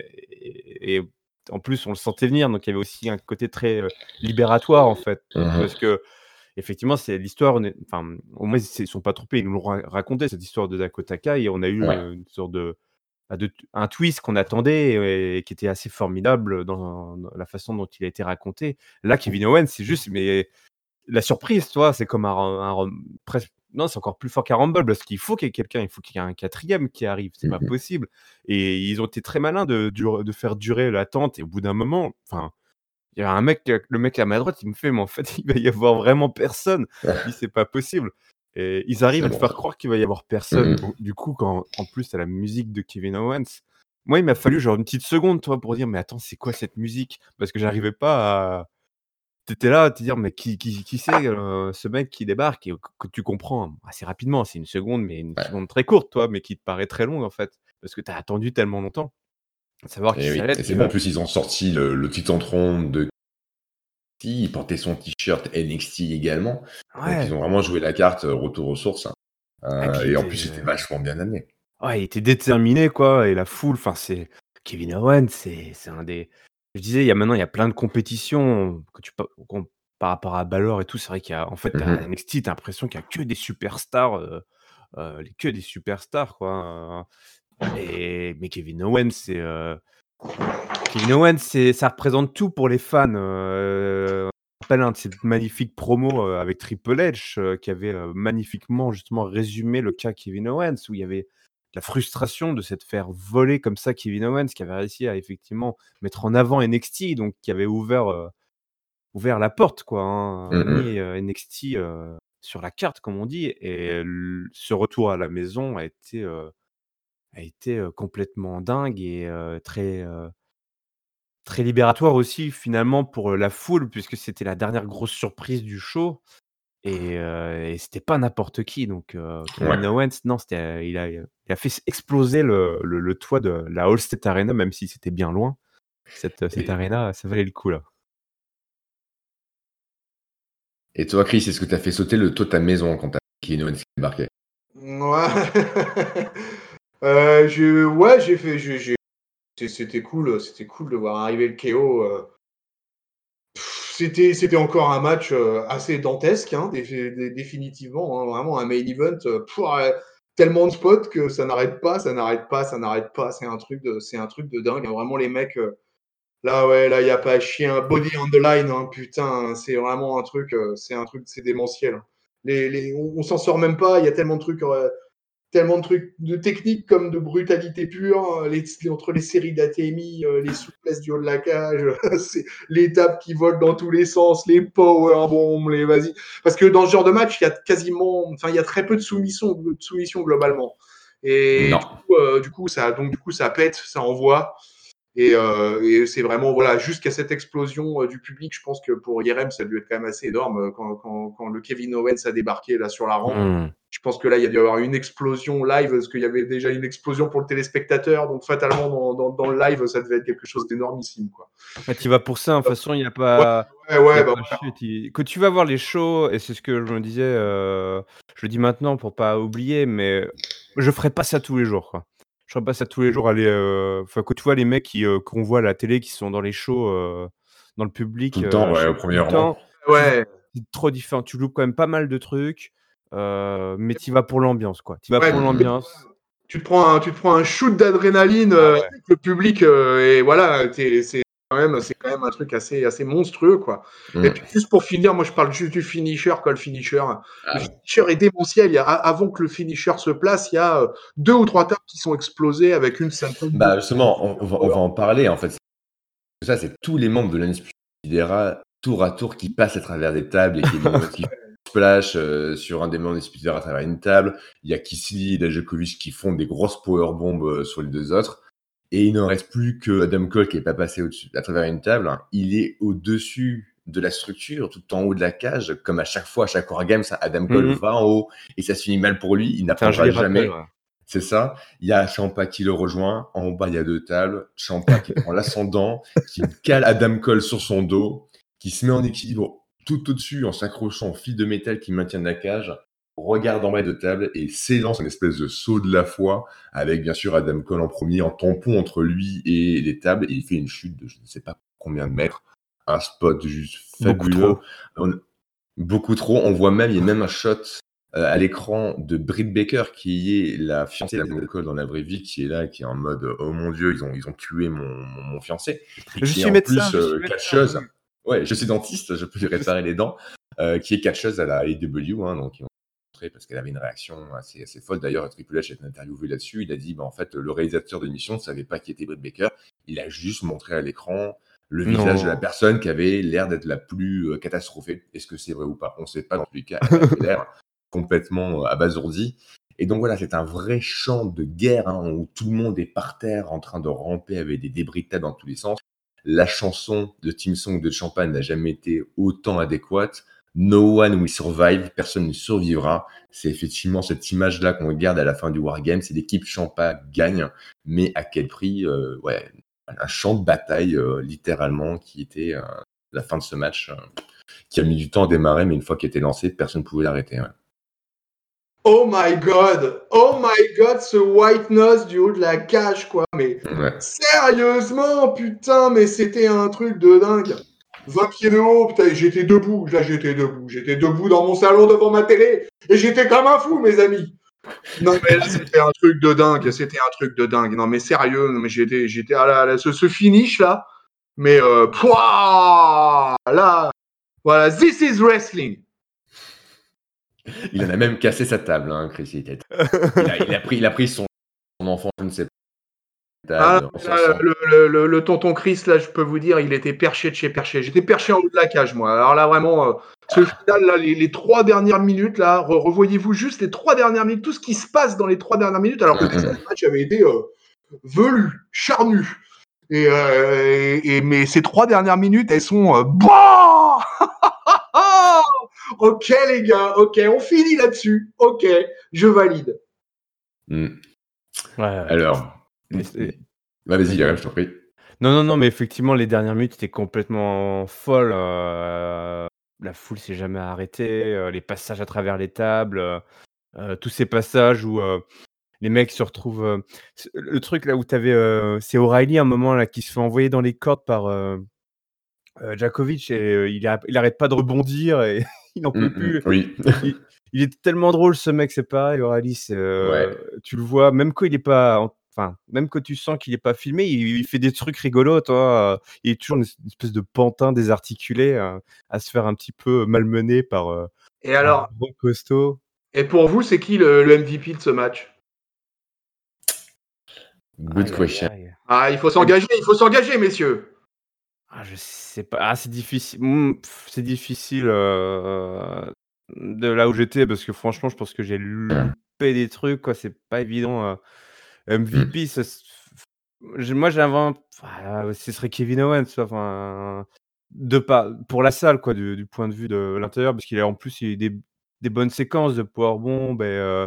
et et en plus, on le sentait venir, donc il y avait aussi un côté très, heu, libératoire, en fait. Mm Parce -hmm. qu'effectivement, c'est l'histoire, on est enfin, au moins, ils ne sont pas trompés, ils nous l'ont ra raconté cette histoire de Dakota Kai et on a eu, Ouais. heu, une sorte de bah, de un twist qu'on attendait et et qui était assez formidable dans dans la façon dont il a été raconté. Là, Kevin Owens, c'est juste mais la surprise, tu vois? C'est comme un rum un rum presque non, c'est encore plus fort qu'un Rumble parce qu'il faut qu'il y ait quelqu'un, il faut qu'il y ait un quatrième qui arrive, c'est Mm pas -hmm. possible et ils ont été très malins de dur de faire durer l'attente et au bout d'un moment, enfin, il y a un mec, le mec à ma droite, il me fait: «Mais en fait, il va y avoir vraiment personne». Je dis: «C'est pas possible» et ils arrivent C'est à te bon faire ça. croire qu'il va y avoir Mm personne. -hmm. Donc du coup, quand en plus, tu as la musique de Kevin Owens, moi, il m'a fallu genre une petite seconde, tu vois, pour dire: «Mais attends, c'est quoi cette musique?» parce que j'arrivais pas à tu étais là à te dire: «Mais qui qui qui c'est, heu, ce mec qui débarque?» et que que tu comprends assez rapidement. C'est une seconde, mais une Ouais. seconde très courte, toi, mais qui te paraît très longue, en fait, parce que tu as attendu tellement longtemps. Savoir qui Et ça oui. allait Et être c'est et bon, en là plus, ils ont sorti le, le petit entron de T, il portait son t-shirt N X T également. Donc, ils ouais, ont vraiment joué la carte euh, retour aux sources. Hein. et Euh, puis il et en plus, était, c'était heu vachement bien amené. ouais, il était déterminé quoi et la foule, enfin c'est Kevin Owens, c'est c'est un des je disais, il y a maintenant, il y a plein de compétitions que tu peux qu'on par rapport à Balor et tout, c'est vrai qu'il y a en fait, Mm à -hmm. N X T, tu as l'impression qu'il y a que des superstars, heu heu, les que des superstars quoi, Et mais Kevin Owens, c'est euh, Kevin Owens, c'est ça représente tout pour les fans. Euh, je me rappelle un de ces magnifiques promos euh, avec Triple H euh, qui avait euh, magnifiquement justement résumé le cas Kevin Owens, où il y avait la frustration de s'être faire voler comme ça Kevin Owens, qui avait réussi à effectivement mettre en avant N X T, donc qui avait ouvert euh, ouvert la porte, quoi, hein, Mm, mm. mis euh, N X T euh, sur la carte, comme on dit. Et l- ce retour à la maison a été, euh, a été euh, complètement dingue et euh, très, euh, très libératoire aussi, finalement, pour euh, la foule, puisque c'était la dernière grosse surprise du show. Et, euh, et c'était pas n'importe qui. Donc, euh, Ouais. Kevin Owens, non, c'était, euh, il, a, il a fait exploser le, le, le toit de la All-State Arena, même si c'était bien loin. Cette, cette Et, arena, ça valait le coup, là. et toi, Chris, est-ce que tu as fait sauter le toit de ta maison quand t'as Kevin Owens qui débarquait? Ouais. Euh, je, ouais, j'ai fait, j'ai, j'ai- c'est- c'était cool, c'était cool de voir arriver le K O. euh. Pff, C'était, c'était encore un match euh, assez dantesque, hein, dé- dé- définitivement, hein, vraiment un main event. euh, pouah, euh, tellement de spots que ça n'arrête pas, ça n'arrête pas, ça n'arrête pas. C'est un truc de, c'est un truc de dingue, hein. Vraiment les mecs. euh, Là, ouais, là, il n'y a pas à chier. Un body on the line, hein, putain, hein, c'est vraiment un truc, euh, c'est un truc, c'est démentiel, hein. Les, les, on, on s'en sort même pas. Il y a tellement de trucs. euh, tellement de trucs de technique comme de brutalité pure, les, les, entre les séries d'A T M I, euh, les souplesses du haut de la cage, c'est les tapes qui volent dans tous les sens, les powerbombs, les vas-y. Parce que dans ce genre de match, il y a quasiment, enfin, il y a très peu de soumission, de soumission globalement. Et Non. du coup, euh, du coup, ça, donc du coup, ça pète, ça envoie. Et, euh, et c'est vraiment, voilà, jusqu'à cette explosion euh, du public, je pense que pour I R M, ça a dû être quand même assez énorme euh, quand, quand, quand le Kevin Owens a débarqué là sur la rampe. Hmm. Je pense que là, il y a dû y avoir une explosion live, parce qu'il y avait déjà une explosion pour le téléspectateur. Donc, fatalement, dans, dans, dans le live, ça devait être quelque chose d'énormissime, quoi. Ah, tu vas pour ça, hein. De toute façon, il n'y a Ouais, pas, ouais, il y ouais, a bah, pas chute. il- Quand tu vas voir les shows, et c'est ce que je me disais, euh, je le dis maintenant pour pas oublier, mais je ferais pas ça tous les jours, quoi. Je ferais pas ça tous les jours. Aller, euh, enfin, quand tu vois les mecs qui, euh, qu'on voit à la télé, qui sont dans les shows, euh, dans le Tout public, le temps, euh, ouais, au chaque- tout premier le rang. temps, tu, ouais, c'est trop différent. Tu loupes quand même pas mal de trucs, euh, mais tu vas pour l'ambiance, quoi. Tu vas ouais. pour Mm, mm. l'ambiance. Tu te prends un, tu te prends un shoot d'adrénaline Ah euh, ouais. avec le public, euh, et voilà, t'es- c'est quand même, c'est quand même un truc assez, assez monstrueux, quoi. Et Mm. puis, juste pour finir, moi, je parle juste du finisher, quoi, le finisher. Le Ah, finisher est démentiel. Il y a, avant que le finisher se place, il y a euh, deux ou trois tables qui sont explosées avec une centaine de bah justement, on, on va, on va en parler en fait. Ça, c'est tous les membres de l'Undisputed Era, tour à tour, qui passent à travers des tables et Kevin Owens qui splash euh, sur un des membres de l'Undisputed Era à travers une table. Il y a Kisly et Djokovic qui font des grosses powerbombs euh, sur les deux autres. Et il ne reste plus que Adam Cole qui n'est pas passé au-dessus, à travers une table. Hein. Il est au-dessus de la structure, tout en haut de la cage, comme à chaque fois, à chaque Wargame, ça, Adam Cole Mhm. va en haut et ça se finit mal pour lui. Il C'est un n'apprendra joli rappel, jamais. ouais. C'est ça. Il y a Ciampa qui le rejoint. En bas, il y a deux tables. Ciampa qui prend l'ascendant, qui cale Adam Cole sur son dos, qui se met en équilibre tout au-dessus en s'accrochant aux fils de métal qui maintiennent la cage, regarde en bas de table et s'élance une espèce de saut de la foi avec bien sûr Adam Cole en premier, en tampon entre lui et les tables. Et il fait une chute de je ne sais pas combien de mètres. Un spot juste Beaucoup fabuleux. trop. On- Beaucoup trop. On voit même, il y a même un shot euh, à l'écran de Britt Baker, qui est la fiancée d'Adam Cole dans la vraie vie, qui est là, qui est en mode euh, oh mon dieu, ils ont, ils ont tué mon, mon, mon fiancé, et Je qui est suis en médecin, plus je suis euh, médecin. catcheuse. Ouais, je suis dentiste, je peux lui réparer les dents, euh, qui est catcheuse à la A E W, hein, donc ils ont montré parce qu'elle avait une réaction assez, assez folle. D'ailleurs, Triple H a été interviewé là-dessus. Il a dit bah, en fait, le réalisateur de l'émission ne savait pas qui était Britt Baker. Il a juste montré à l'écran le visage de la Non. personne qui avait l'air d'être la plus euh, catastrophée. Est-ce que c'est vrai ou pas? On ne sait pas. Dans tous les cas, elle avait l'air complètement euh, abasourdi. Et donc voilà, c'est un vrai champ de guerre hein, où tout le monde est par terre en train de ramper avec des débris de tête dans tous les sens. La chanson de Team Song de Champagne n'a jamais été autant adéquate. No one will survive, personne ne survivra. C'est effectivement cette image-là qu'on regarde à la fin du Wargame. C'est l'équipe Champa gagne, mais à quel prix? euh, Ouais, un champ de bataille euh, littéralement qui était euh, la fin de ce match, euh, qui a mis du temps à démarrer, mais une fois qu'il était lancé, personne ne pouvait l'arrêter. Ouais. Oh my god! Oh my god, ce white nose du haut de la cage, quoi. Mais Ouais. sérieusement, putain, mais c'était un truc de dingue. vingt pieds de haut, putain, j'étais debout. Là, j'étais debout. J'étais debout dans mon salon devant ma télé. Et j'étais comme un fou, mes amis. Non, mais là, c'était un truc de dingue. C'était un truc de dingue. Non, mais sérieux, non, mais j'étais, j'étais à la, la- ce, ce finish là. Mais euh, pouah, là, voilà, this is wrestling. Il en a même cassé sa table, hein, Chris. Il, était- il a, il a pris, il a pris son, son enfant, je ne sais pas, Ah, table, en là, son sang. le, le, le, le tonton Chris, là, je peux vous dire, il était perché de chez perché. J'étais perché en haut de la cage, moi. Alors là, vraiment, euh, ce final, là, les, les trois dernières minutes, là, re- revoyez-vous juste les trois dernières minutes, tout ce qui se passe dans les trois dernières minutes, alors que déjà, le match avait été euh, velu, charnu. Et, euh, et, et- mais ces trois dernières minutes, elles sont euh, bah ok les gars, ok, on finit là-dessus. Ok, je valide. Mm. Ouais, ouais. Alors, Et c'est- bah, vas-y, Vas-y. Yarem, je t'en prie. Non, non, non, mais effectivement, les dernières minutes étaient complètement folles. euh, La foule s'est jamais arrêtée. euh, Les passages à travers les tables, euh, euh, tous ces passages où euh, les mecs se retrouvent. euh, c- Le truc là où t'avais, euh, c'est O'Reilly à un moment là qui se fait envoyer dans les cordes par euh, euh, Djokovic et euh, il, a- il arrête pas de rebondir et il n'en Mm, peut mm, plus. oui. Il, il est tellement drôle ce mec, c'est pareil. O'Reilly, c'est, euh, Ouais. tu le vois, même quand il est pas, en- enfin, même quand tu sens qu'il est pas filmé, il, il fait des trucs rigolos, toi. euh, Il est toujours une une espèce de pantin désarticulé euh, à se faire un petit peu malmener par euh, Et un alors, gros costaud. et pour vous, c'est qui le, le M V P de ce match? Good Aïe, aïe, question. aïe. Ah, il faut s'engager, il faut s'engager, messieurs. Ah, je sais pas. Ah, c'est difficile. Hmm, pff, c'est difficile euh, de là où j'étais parce que franchement, je pense que j'ai loupé des trucs. Quoi. C'est pas évident. euh. Mm. M V P, ça se- j'ai- moi j'invente. Ah, ce serait Kevin Owens. Enfin, de pas pour la salle, quoi, du, du point de vue de l'intérieur, parce qu'il a en plus il a eu des, des bonnes séquences de powerbomb. Et, euh,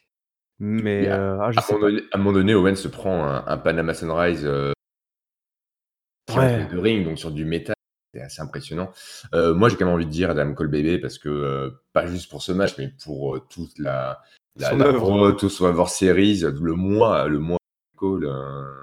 mais Oui, à, euh, ah, je à un sais moment pas. donné, à un moment donné, Owen se prend un, un Panama Sunrise euh, qui est entre Ouais. les deux rings, donc sur du métal. C'est assez impressionnant. Euh, moi, j'ai quand même envie de dire Adam Cole Bébé parce que, euh, pas juste pour ce match, mais pour euh, toute la, la, Son la œuvre. Road to Survivor Series, le mois, le mois de Cole, euh,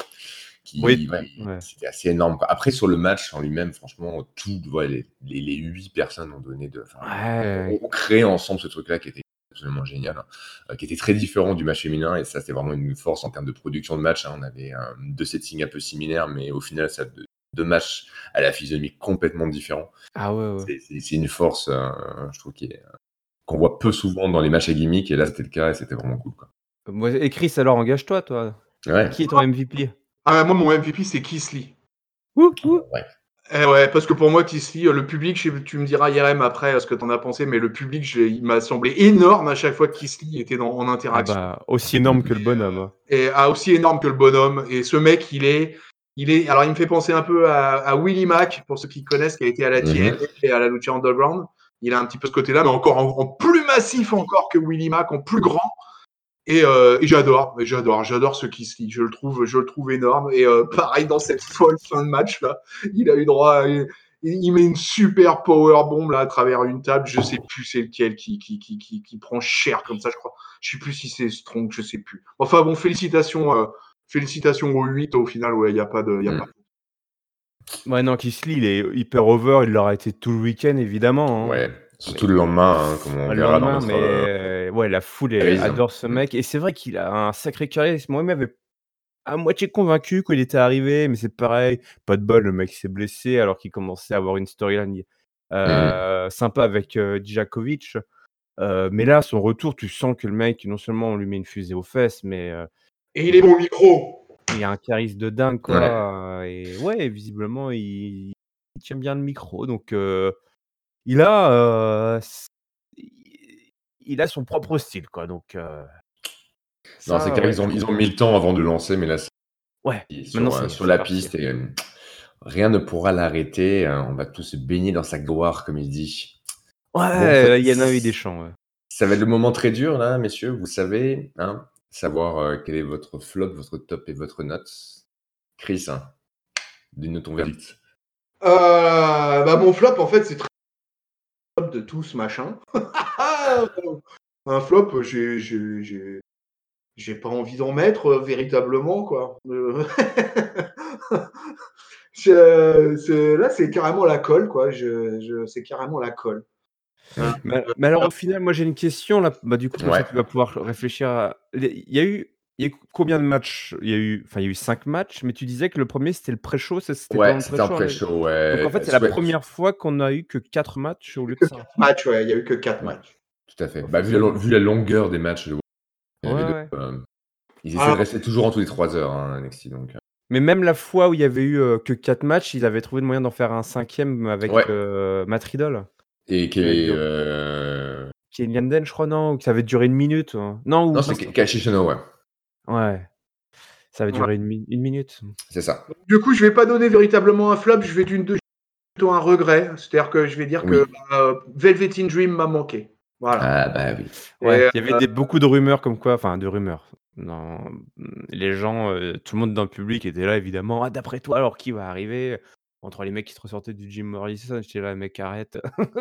qui, Oui. ouais, Ouais. c'était assez énorme, quoi. Après, sur le match en lui-même, franchement, tout, ouais, les, les, les huit personnes ont donné de, enfin, Ouais. ont créé ensemble ce truc-là qui était absolument génial, hein, euh, qui était très différent du match féminin, et ça, c'était vraiment une force en termes de production de match, hein. On avait euh, deux settings un peu similaires, mais au final, ça deux, deux matchs à la physionomie complètement différents. Ah ouais, ouais. C'est, c'est, c'est une force, euh, je trouve, qui est, qu'on voit peu souvent dans les matchs à gimmick, et là, c'était le cas, et c'était vraiment cool, quoi. Moi, et Chris, alors engage-toi, toi. Ouais. Qui est ton M V P? Ah, moi, mon M V P, c'est Keith Lee. Ouh, ouh. Ouais. Eh ouais, parce que pour moi, Keith Lee, le public, je sais- tu me diras, Yerem, après, ce que t'en as pensé, mais le public, j'ai- il m'a semblé énorme à chaque fois que Keith Lee était dans, en Ah interaction. bah, aussi énorme que le bonhomme. hein. Et ah, aussi énorme que le bonhomme. Et ce mec, il est, il est, alors il me fait penser un peu à, à Willie Mack, pour ceux qui connaissent, qui a été à la Mhm. T N A et à la Lucha Underground. Il a un petit peu ce côté-là, mais encore en, en plus massif encore que Willie Mack, en plus grand. Et, euh, et j'adore, j'adore, j'adore ce Keith Lee. Je le trouve, je le trouve énorme. Et euh, pareil dans cette folle fin de match là, il a eu droit, à, il, il met une super power bomb là à travers une table. Je sais plus c'est lequel qui qui qui qui, qui prend cher comme ça, je crois. Je sais plus si c'est Strong, je sais plus. Enfin bon, félicitations, euh, félicitations aux huit au final. Ouais, il y a pas de, il y a Mm. pas. Ouais, non, Keith Lee, il est hyper over. Il l'aura été tout le week-end, évidemment. hein. Ouais. Surtout le lendemain, hein, comme on Le verra dans lendemain, notre. mais euh, euh, ouais, la foule elle series. adore ce Mm. mec. Et c'est vrai qu'il a un sacré charisme. Moi, il m'avait à moitié convaincu quand il était arrivé, mais c'est pareil. Pas de bol, le mec s'est blessé alors qu'il commençait à avoir une storyline euh, sympa avec euh, Djokovic. Euh, mais là, son retour, tu sens que le mec, non seulement on lui met une fusée aux fesses, mais euh, Et il est bon micro. il y a un charisme de dingue, quoi. Ouais. euh, Et ouais, visiblement, il, il tient bien le micro. Donc, euh, il a, euh, s- il il a son propre style, quoi. Donc, euh, Non, c'est ça, clair, ouais, ils ont, je ils trouve ont mis le temps avant de lancer, mais là, c'est ouais, maintenant, sur, ça euh, y est, sur c'est la parti. piste et euh, rien ne pourra l'arrêter. euh, On va tous se baigner dans sa gloire, comme il dit. Bon, ça, Ouais, il y en a eu des chants, ouais. ça va être le moment très dur, là, messieurs. Vous savez, hein, savoir euh, quel est votre flop, votre top et votre note. Chris, hein, donne-nous ton verdict. Euh, bah mon flop en fait c'est très flop de tous machin. Un flop, j'ai j'ai j'ai j'ai pas envie d'en mettre euh, véritablement quoi. Euh, je- c'est- là c'est carrément la colle quoi. Je, je c'est carrément la colle. Heu, Mais mais alors au final, moi j'ai une question là, bah, du coup comme ça Ouais. tu vas pouvoir réfléchir à les il y a eu il y a eu combien de matchs? Il y a eu enfin il y a eu cinq matchs, mais tu disais que le premier c'était le pré-show, ça c'était Ouais, pendant le c'était en pré-show là? pré-show, Donc en ouais, fait, heu, c'est la souhait première fois qu'on a eu que quatre matchs au il y a eu lieu de que cinq. quatre matchs, ouais, il y a eu que quatre Ouais, matchs. tout à fait. Bah, Bah, vu la lon forcément. vu la longueur des matchs de il y Ouais, en avait deux, ouais. hem, ils essaient de Alors rester toujours en tous les trois heures, hein, N X T donc heu Mais même la fois où il y avait eu, heu, que quatre matchs, ils avaient trouvé le moyen d'en faire un cinquième avec, ouais heu, Matt Riddle. et qui Qui avait est, duré heu Killian Dane, je crois, non? Ou que ça avait duré une minute, heu? Non non, ou non, c'est c'était Ka Kashi Shenao, ouais. ouais, ça avait ouais. duré une mi une minute. C'est ça. Donc du coup, je vais pas donner véritablement un flop, je vais d'une de plutôt un regret. C'est-à-dire que je vais dire que, Oui. bah, Velvet in Dream m'a manqué. Voilà. Ah bah, oui. Ouais, Et il y avait heu des beaucoup de rumeurs comme quoi enfin de rumeurs. Non, mmh, les gens, heu, tout le monde dans le public était là évidemment: «Ah d'après toi alors qui va arriver?» Entre les mecs qui se ressortaient du Jim Morrison, j'étais là: «Mec arrête,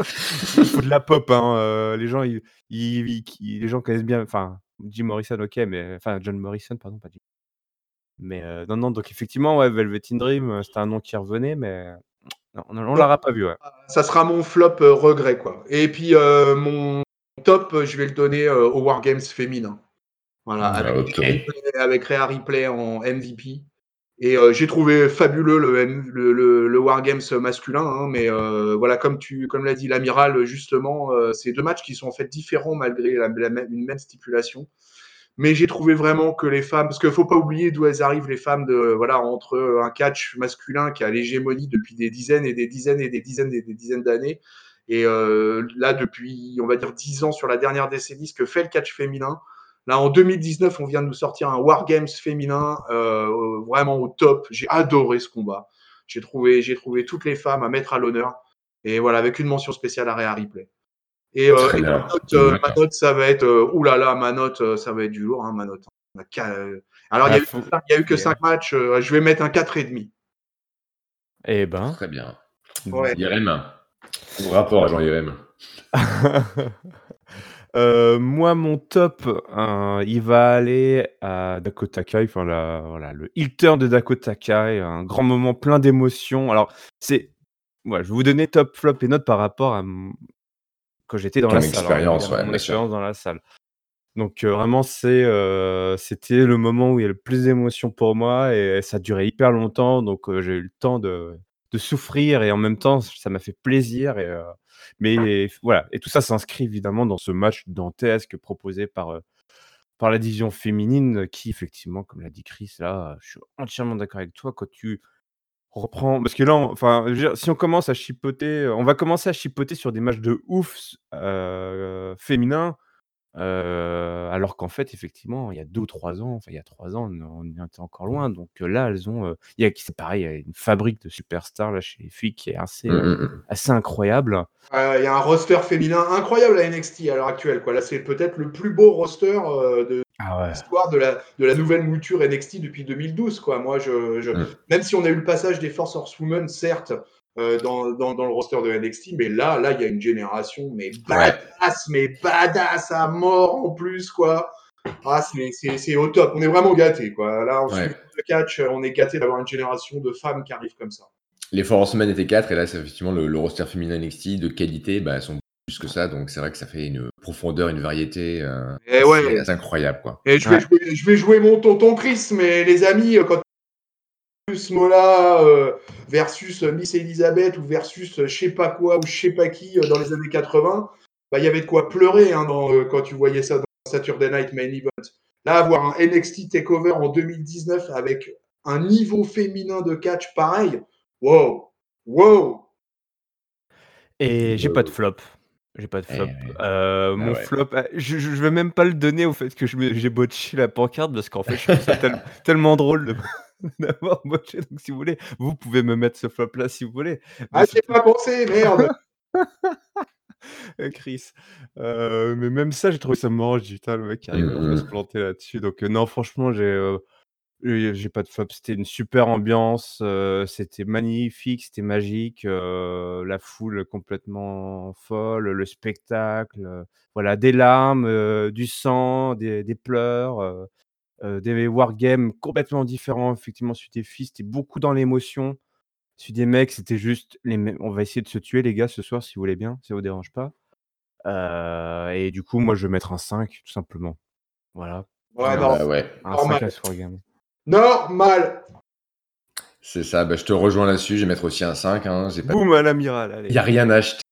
il faut de la pop, hein, heu, les gens ils ils ils qui les gens connaissent bien» enfin Jim Morrison OK, mais enfin John Morrison pardon, pas Jim. Mais heu, non, non, donc effectivement, ouais, Velvet in Dream, heu, c'était un nom qui revenait, mais non, on on donc l'aura pas vu, ouais. ça sera mon flop, heu, regret, quoi. Et puis, heu, mon top, heu, je vais le donner, heu, aux War Games féminins. Voilà, Mmh. avec OK. Rhea Ripley avec Rhea Ripley en M V P. Et euh, j'ai trouvé fabuleux le, M- le, le, le Wargames masculin, hein, mais euh, voilà, comme tu comme l'a dit l'amiral, justement, euh, c'est deux matchs qui sont en fait différents malgré la, la même- une même stipulation. Mais j'ai trouvé vraiment que les femmes, parce qu'il faut pas oublier d'où elles arrivent, les femmes, de voilà, entre un catch masculin qui a l'hégémonie depuis des dizaines et des dizaines et des dizaines et des dizaines d'années, et euh, là depuis, on va dire, dix ans sur la dernière décennie, ce que fait le catch féminin. Là, en deux mille dix-neuf, on vient de nous sortir un Wargames féminin euh, vraiment au top. J'ai adoré ce combat. J'ai trouvé, j'ai trouvé toutes les femmes à mettre à l'honneur. Et voilà, avec une mention spéciale à Rhea Ripley. Et, euh, Très et ma, bien, note, je euh, note. ma note, ça va être. Euh, ouh là là, ma note, euh, ça va être du lourd, hein, ma note. Euh, Alors, il y Ah a eu, faut il y a eu que et heu cinq matchs. Euh, je vais mettre un quatre virgule cinq. et ben, Très bien. Ouais. Irem, ton rapport à Jean Irem? Heu, moi, mon top, heu, il va aller à Dakota Kai, enfin la voilà, le heel turn de Dakota Kai, un grand moment plein d'émotions. Alors, c'est ouais, je vais vous donner top, flop et notes par rapport à m quand j'étais dans la Ton salle, hein, expérience, évidemment, ouais, mon bien sûr. expérience dans la salle. Donc, heu, vraiment, c'est, heu, c'était le moment où il y a le plus d'émotions pour moi et ça a duré hyper longtemps, donc, heu, j'ai eu le temps de de souffrir et en même temps, ça m'a fait plaisir et heu, mais voilà et tout ça s'inscrit évidemment dans ce match dantesque proposé par, heu, par la division féminine qui effectivement, comme l'a dit Chris là, je suis entièrement d'accord avec toi. Quand tu reprends parce que là, on enfin, je veux dire, si on commence à chipoter, on va commencer à chipoter sur des matchs de ouf s heu, féminins. Heu, alors qu'en fait, effectivement, il y a deux ou trois ans, enfin il y a trois ans, on on en était encore loin donc heu, là, elles ont, heu, il y a c'est pareil, il y a une fabrique de superstars là chez les filles qui est assez, Mmh heu, mh, mmh. assez incroyable. Euh, Il y a un roster féminin incroyable à N X T à l'heure actuelle, quoi. Là, c'est peut-être le plus beau roster euh, de Ah ouais. l'histoire de la, de la nouvelle mouture N X T depuis deux mille douze, quoi. Moi, je, je... Mmh. même si on a eu le passage des Force Horsewomen, certes, euh, dans, dans, dans le roster de N X T, mais là, là, il y a une génération, mais Ouais, badass, mais badass à mort en plus, quoi. Ah, c'est, c'est, c'est au top. On est vraiment gâtés, quoi. Là, en ouais. suivant le catch, on est gâtés d'avoir une génération de femmes qui arrivent comme ça. Les Four Horsemen étaient quatre et là, c'est effectivement le le roster féminin N X T de qualité, bah, elles sont plus que ça, donc c'est vrai que ça fait une profondeur, une variété, heu, Et assez ouais. assez incroyable, quoi. Et je vais Ouais. jouer, je vais jouer mon tonton Chris, mais les amis, quand Mola euh, versus Miss Elizabeth ou versus euh, je sais pas quoi ou je sais pas qui euh, dans les années quatre-vingts, bah, il y avait de quoi pleurer hein, dans, euh, quand tu voyais ça dans Saturday Night Main Event. Là, avoir un N X T Takeover en deux mille dix-neuf avec un niveau féminin de catch pareil, wow, wow. Et j'ai pas de Heu, flop. J'ai pas de eh flop. ouais. Heu, Ah mon ouais. flop, ah, je je je vais même pas le donner au fait que je me j'ai botché la pancarte parce qu'en fait, je trouve ça tel tellement drôle de d'avoir botché donc si vous voulez, vous pouvez me mettre ce flop là si vous voulez, mais Ah, j'y ai c'était pas pensé, merde. Heu, Chris. Heu, mais même ça, j'ai trouvé ça marrant. J'ai dit: «Putain, le mec qui arrive Mmh vraiment à se mh. planter là-dessus», donc heu, non, franchement, j'ai, heu, heu, j'ai pas de flop. C'était une super ambiance, heu, c'était magnifique, c'était magique, heu, la foule complètement folle, le spectacle, heu, voilà, des larmes, heu, du sang, des des pleurs, heu, heu, des wargames complètement différents. Effectivement, celui des filles, c'était beaucoup dans l'émotion. Celui des mecs, c'était juste les mê «On va essayer de se tuer les gars ce soir si vous voulez bien, si ça vous dérange pas». Heu et du coup, moi, je vais mettre un cinq tout simplement. Voilà. Ouais, Ah non, bah ouais, Un cinq normal. à ce Wargame. Normal. c'est ça. Bah, je te rejoins là-dessus. Je vais mettre aussi un cinq. Hein. J'ai pas... Boum à l'amiral, Il n'y a allez. rien à acheter.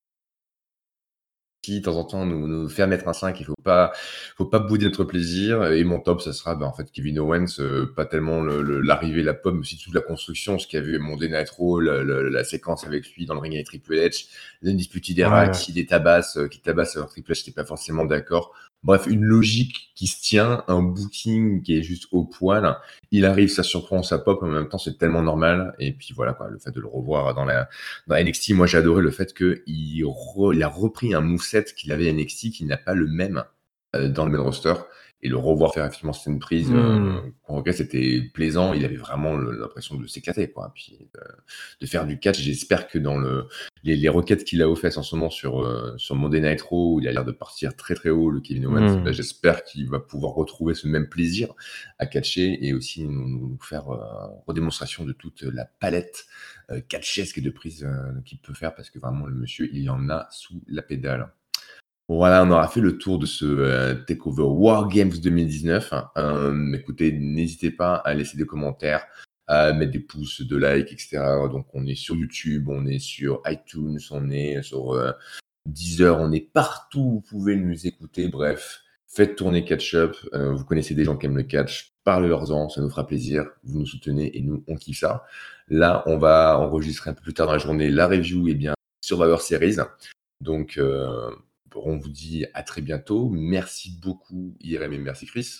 De temps en temps, nous, nous faire mettre un cinq, il faut pas, faut pas bouder notre plaisir. Et mon top, ça sera bah, en fait Kevin Owens, euh, pas tellement le- le- l'arrivée, la pomme, mais aussi toute la construction, ce qu'il y avait Monday Night Raw, la, la- la séquence avec lui dans le ring avec Triple H, l'Undisputed Era Ouais. qui les tabasse, euh, qui tabasse alors Triple H, j'étais pas forcément d'accord. Bref, une logique qui se tient, un booking qui est juste au poil. Il arrive, ça surprend, ça pop, en même temps, c'est tellement normal. Et puis voilà, quoi, le fait de le revoir dans la, dans N X T, moi j'ai adoré le fait qu'il re- il a repris un moveset qu'il avait à N X T qui n'a pas le même euh, dans le main roster. Et le revoir faire effectivement cette prise, euh, Mmh. en tout cas c'était plaisant. Il avait vraiment le- l'impression de s'éclater, quoi. Puis de, de faire du catch. J'espère que dans le, les, les requêtes qu'il a aux fesses en ce moment sur, euh, sur Monday Night Raw, où il a l'air de partir très très haut, le Kevin Owens, Mmh. bah, j'espère qu'il va pouvoir retrouver ce même plaisir à catcher et aussi nous, nous faire euh, redémonstration de toute la palette euh, catchesque et de prise euh, qu'il peut faire parce que vraiment le monsieur il y en a sous la pédale. Voilà, on aura fait le tour de ce euh, Takeover War Games deux mille dix-neuf. Euh, écoutez, n'hésitez pas à laisser des commentaires, à mettre des pouces, de likes, et cetera. Donc on est sur YouTube, on est sur iTunes, on est sur euh, Deezer, on est partout, vous pouvez nous écouter. Bref, faites tourner Catch Up. Euh, vous connaissez des gens qui aiment le catch, parlez-leur-en, ça nous fera plaisir. Vous nous soutenez et nous, on kiffe ça. Là, on va enregistrer un peu plus tard dans la journée la review et bien Survivor Series. Donc, euh, on vous dit à très bientôt. Merci beaucoup, I R M, et merci, Chris.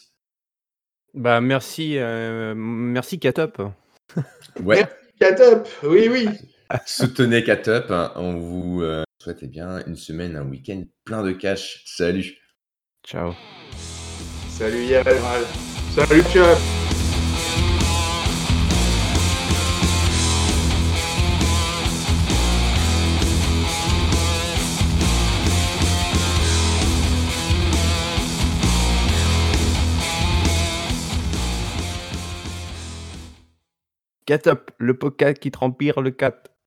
Bah, merci, heu, merci Catop. Ouais, Cat up. Oui, oui. soutenez Catop. Hein. On vous euh, souhaite eh bien, une semaine, un week-end plein de cash. Salut. Ciao. Salut I R L. Salut Chuck. Catop, le podcast qui te rempire le cap.